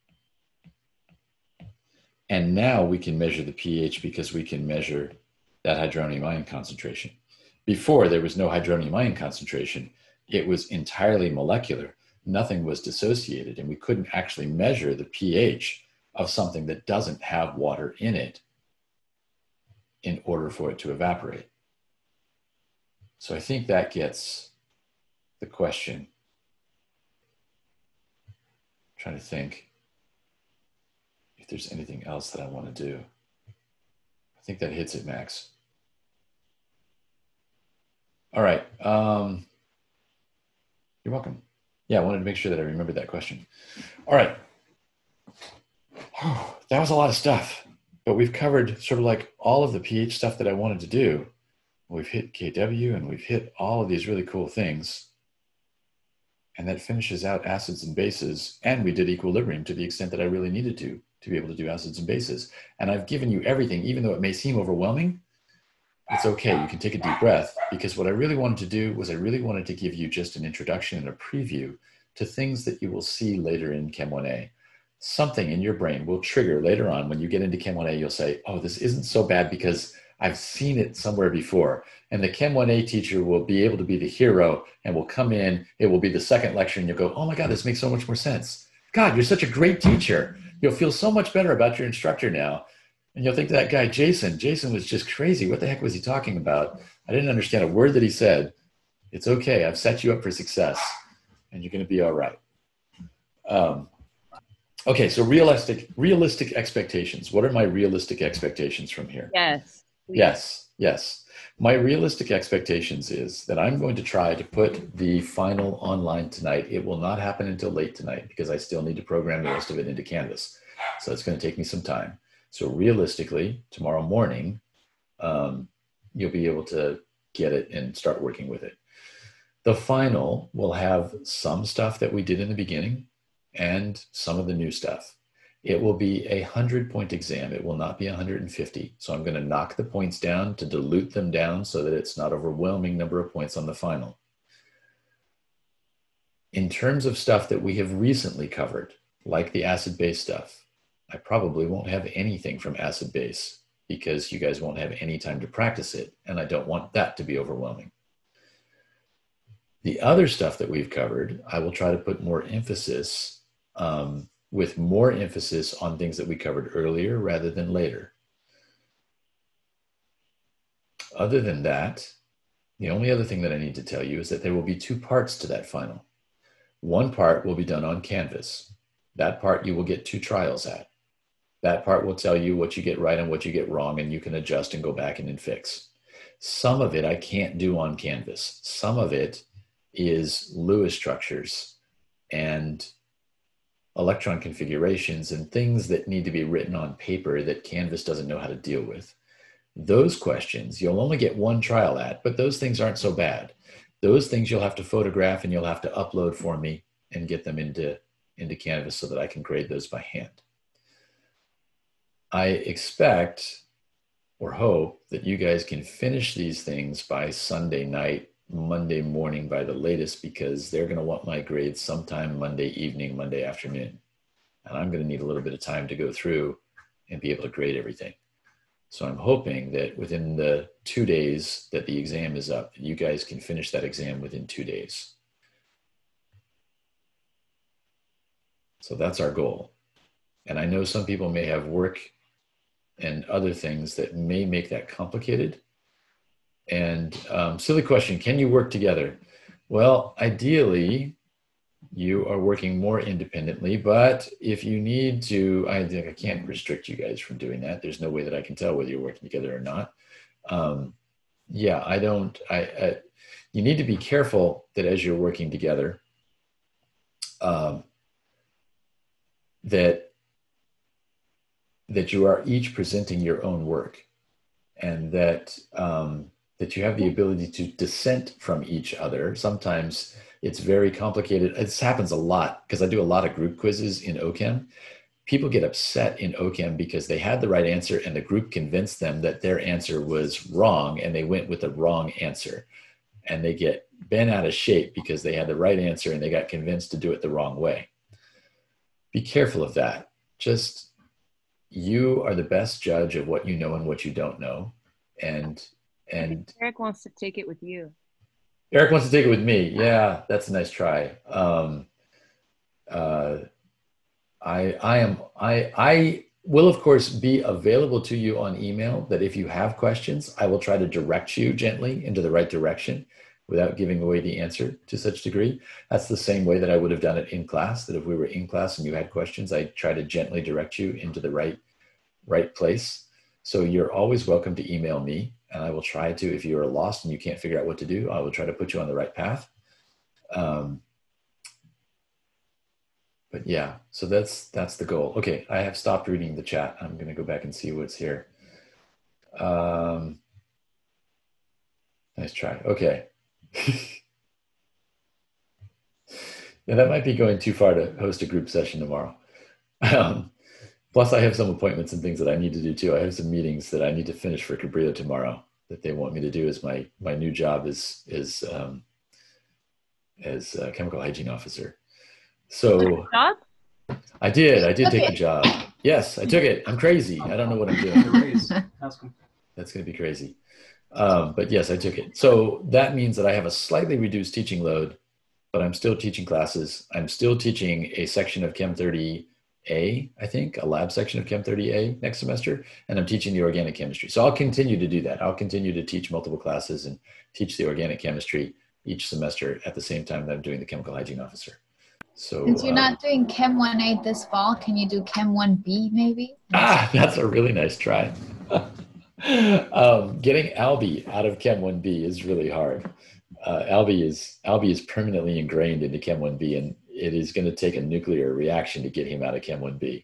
And now we can measure the pH because we can measure that hydronium ion concentration. Before, there was no hydronium ion concentration. It was entirely molecular. Nothing was dissociated, and we couldn't actually measure the pH of something that doesn't have water in it in order for it to evaporate. So I think that gets the question. I'm trying to think if there's anything else that I want to do. I think that hits it, Max. All right. Um, you're welcome. Yeah, I wanted to make sure that I remembered that question. All right. That was a lot of stuff, but we've covered sort of like all of the pH stuff that I wanted to do. we've hit K W and we've hit all of these really cool things. And that finishes out acids and bases. And we did equilibrium to the extent that I really needed to, to be able to do acids and bases. And I've given you everything, even though it may seem overwhelming, it's okay. You can take a deep breath, because what I really wanted to do was I really wanted to give you just an introduction and a preview to things that you will see later in Chem one A. Something in your brain will trigger later on when you get into Chem one A, you'll say, oh, this isn't so bad because I've seen it somewhere before. And the Chem one A teacher will be able to be the hero and will come in, it will be the second lecture, and you'll go, oh my God, this makes so much more sense. God, you're such a great teacher. You'll feel so much better about your instructor now. And you'll think that guy, Jason, Jason was just crazy. What the heck was he talking about? I didn't understand a word that he said. It's okay. I've set you up for success and you're going to be all right. Um, okay. So realistic, realistic expectations. What are my realistic expectations from here? Yes. Please. Yes. Yes. My realistic expectations is that I'm going to try to put the final online tonight. It will not happen until late tonight because I still need to program the rest of it into Canvas. So it's going to take me some time. So realistically, tomorrow morning, um, you'll be able to get it and start working with it. The final will have some stuff that we did in the beginning and some of the new stuff. It will be a hundred point exam. It will not be one hundred fifty. So I'm going to knock the points down to dilute them down so that it's not overwhelming number of points on the final. In terms of stuff that we have recently covered, like the acid-base stuff, I probably won't have anything from acid base because you guys won't have any time to practice it. And I don't want that to be overwhelming. The other stuff that we've covered, I will try to put more emphasis um, with more emphasis on things that we covered earlier rather than later. Other than that, the only other thing that I need to tell you is that there will be two parts to that final. One part will be done on Canvas. That part you will get two trials at. That part will tell you what you get right and what you get wrong, and you can adjust and go back in and fix. Some of it I can't do on Canvas. Some of it is Lewis structures and electron configurations and things that need to be written on paper that Canvas doesn't know how to deal with. Those questions you'll only get one trial at, but those things aren't so bad. Those things you'll have to photograph and you'll have to upload for me and get them into, into Canvas so that I can grade those by hand. I expect or hope that you guys can finish these things by Sunday night, Monday morning by the latest, because they're going to want my grades sometime Monday evening, Monday afternoon. And I'm going to need a little bit of time to go through and be able to grade everything. So I'm hoping that within the two days that the exam is up, you guys can finish that exam within two days. So that's our goal. And I know some people may have work and other things that may make that complicated. And um, silly question, can you work together? Well, ideally, you are working more independently, but if you need to, I think I can't restrict you guys from doing that. There's no way that I can tell whether you're working together or not. Um, yeah, I don't, I, I, you need to be careful that as you're working together, um, that that you are each presenting your own work, and that um, that you have the ability to dissent from each other. Sometimes it's very complicated. This happens a lot because I do a lot of group quizzes in O Chem. People get upset in O Chem because they had the right answer and the group convinced them that their answer was wrong and they went with the wrong answer. And they get bent out of shape because they had the right answer and they got convinced to do it the wrong way. Be careful of that. Just, you are the best judge of what you know and what you don't know. And, and Eric wants to take it with you. Eric wants to take it with me. Yeah, that's a nice try. Um, uh, I, I am, I, I will of course be available to you on email, that if you have questions, I will try to direct you gently into the right direction without giving away the answer to such degree. That's the same way that I would have done it in class, that if we were in class and you had questions, I try to gently direct you into the right, right place. So you're always welcome to email me, and I will try to, if you are lost and you can't figure out what to do, I will try to put you on the right path. Um, but yeah, so that's, that's the goal. Okay, I have stopped reading the chat. I'm gonna go back and see what's here. Um, Nice try. Okay. Yeah, that might be going too far to host a group session tomorrow. Um, plus, I have some appointments and things that I need to do too. I have some meetings that I need to finish for Cabrillo tomorrow that they want me to do as my my new job is is um, as a chemical hygiene officer. So Job? I did. I did take Okay. the job. Yes, I took it. I'm crazy. I don't know what I'm doing. Raise. Ask him. That's going to be crazy. Um, but yes, I took it. So that means that I have a slightly reduced teaching load, but I'm still teaching classes. I'm still teaching a section of Chem thirty A, I think, a lab section of Chem thirty A next semester, and I'm teaching the organic chemistry. So I'll continue to do that. I'll continue to teach multiple classes and teach the organic chemistry each semester at the same time that I'm doing the chemical hygiene officer. So Since you're um, not doing Chem one A this fall, can you do Chem one B maybe? Ah, that's a really nice try. um, getting Albie out of Chem one B is really hard. Uh, Albie is Albie is permanently ingrained into Chem one B, and it is going to take a nuclear reaction to get him out of Chem one B.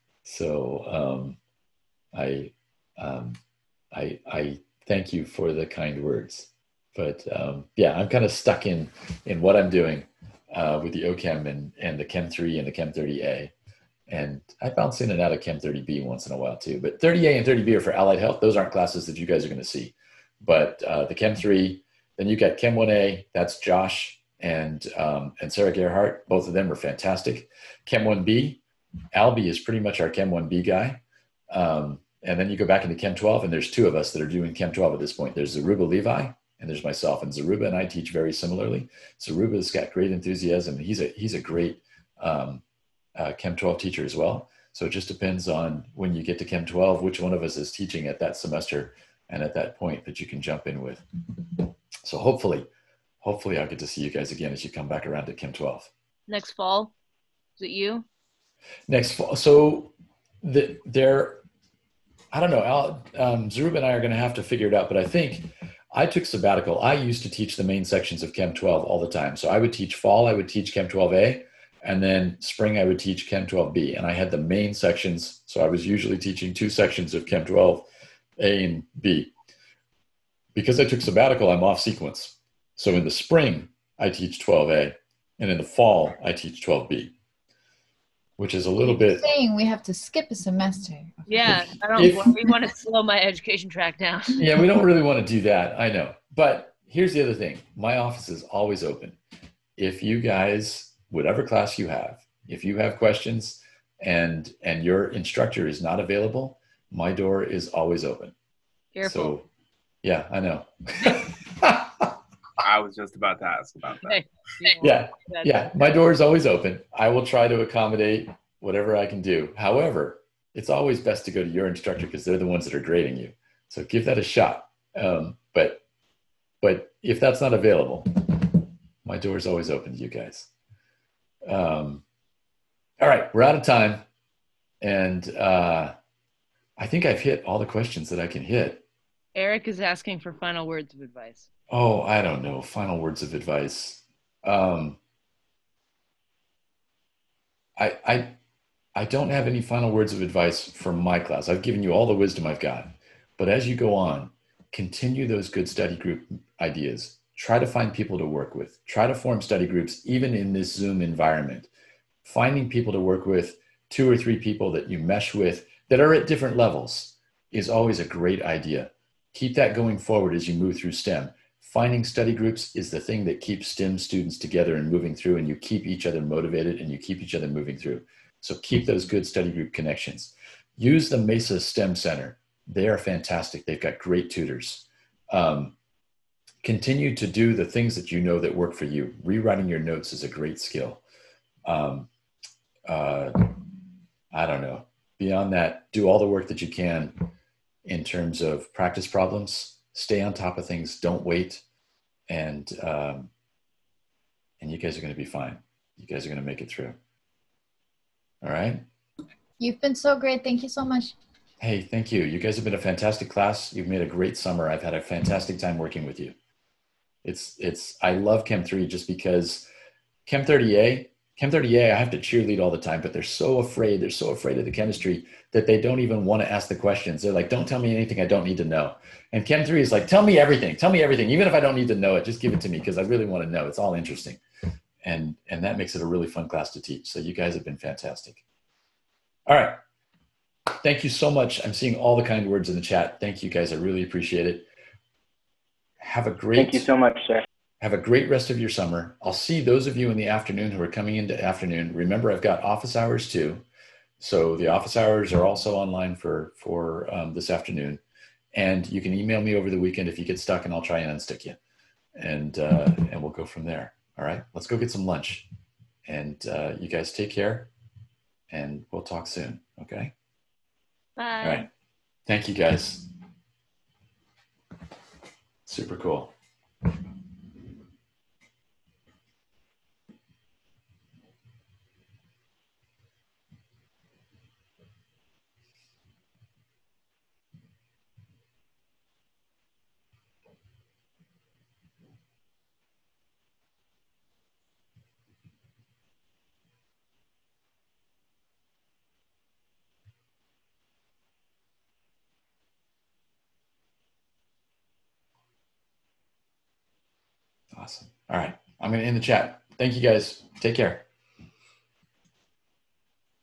So um, I, um, I, I thank you for the kind words. But um, yeah, I'm kind of stuck in in what I'm doing uh, with the OChem and and the Chem three and the Chem thirty A. And I bounce in and out of Chem thirty B once in a while too. But thirty A and thirty B are for allied health. Those aren't classes that you guys are going to see. But uh, the Chem three, then you got Chem one A. That's Josh and um, and Sarah Gerhardt. Both of them are fantastic. Chem one B, Albie is pretty much our Chem one B guy. Um, and then you go back into Chem twelve, and there's two of us that are doing Chem twelve at this point. There's Zaruba Levi, and there's myself. And Zaruba and I teach very similarly. Zaruba's got great enthusiasm. He's a he's a great um, uh, Chem twelve teacher as well. So it just depends on when you get to Chem twelve, which one of us is teaching at that semester and at that point that you can jump in with. So hopefully, hopefully I'll get to see you guys again as you come back around to Chem twelve. Next fall? Is it you? Next fall. So the, they're, I don't know, Al, um, Zaruba and I are going to have to figure it out, but I think I took sabbatical. I used to teach the main sections of Chem twelve all the time. So I would teach fall, I would teach Chem twelve A, and then spring I would teach Chem twelve B. And I had the main sections. So I was usually teaching two sections of Chem twelve A and B. Because I took sabbatical, I'm off sequence. So in the spring, I teach twelve A, and in the fall, I teach twelve B, which is a little bit... Saying we have to skip a semester. Yeah, I don't. If- we want to slow my education track down. Yeah, we don't really want to do that. I know. But here's the other thing. My office is always open. If you guys, whatever class you have, if you have questions and and your instructor is not available, my door is always open. Careful. So, yeah, I know. I was just about to ask about that. Hey, Yeah, yeah, my door is always open. I will try to accommodate whatever I can do. However, it's always best to go to your instructor because they're the ones that are grading you. So give that a shot. Um, but but if that's not available, my door is always open to you guys. Um, all right, we're out of time. And uh, I think I've hit all the questions that I can hit. Eric is asking for final words of advice. Oh, I don't know. Final words of advice. Um, I, I, I don't have any final words of advice for my class. I've given you all the wisdom I've got. But as you go on, continue those good study group ideas. Try to find people to work with. Try to form study groups, even in this Zoom environment. Finding people to work with, two or three people that you mesh with that are at different levels, is always a great idea. Keep that going forward as you move through STEM. Finding study groups is the thing that keeps STEM students together and moving through, and you keep each other motivated and you keep each other moving through. So keep those good study group connections. Use the Mesa STEM Center. They are fantastic. They've got great tutors. Um, continue to do the things that you know that work for you. Rewriting your notes is a great skill. Um, uh, I don't know. Beyond that, do all the work that you can in terms of practice problems. Stay on top of things. Don't wait. And, um, and you guys are going to be fine. You guys are going to make it through. All right. You've been so great. Thank you so much. Hey, thank you. You guys have been a fantastic class. You've made a great summer. I've had a fantastic time working with you. It's, it's, I love Chem three just because Chem thirty A Chem thirty A, I have to cheerlead all the time, but they're so afraid. They're so afraid of the chemistry that they don't even want to ask the questions. They're like, don't tell me anything I don't need to know. And Chem three is like, tell me everything. Tell me everything. Even if I don't need to know it, just give it to me because I really want to know. It's all interesting. And, and that makes it a really fun class to teach. So you guys have been fantastic. All right. Thank you so much. I'm seeing all the kind words in the chat. Thank you guys. I really appreciate it. Have a great, Thank you so much, sir. Have a great rest of your summer. I'll see those of you in the afternoon who are coming into afternoon. Remember, I've got office hours too. So the office hours are also online for, for um, this afternoon. And you can email me over the weekend if you get stuck and I'll try and unstick you. And, uh, and we'll go from there. All right, let's go get some lunch. And uh, you guys take care and we'll talk soon, okay? Bye. All right, thank you guys. Super cool. Awesome. All right. I'm going to end the chat. Thank you guys. Take care.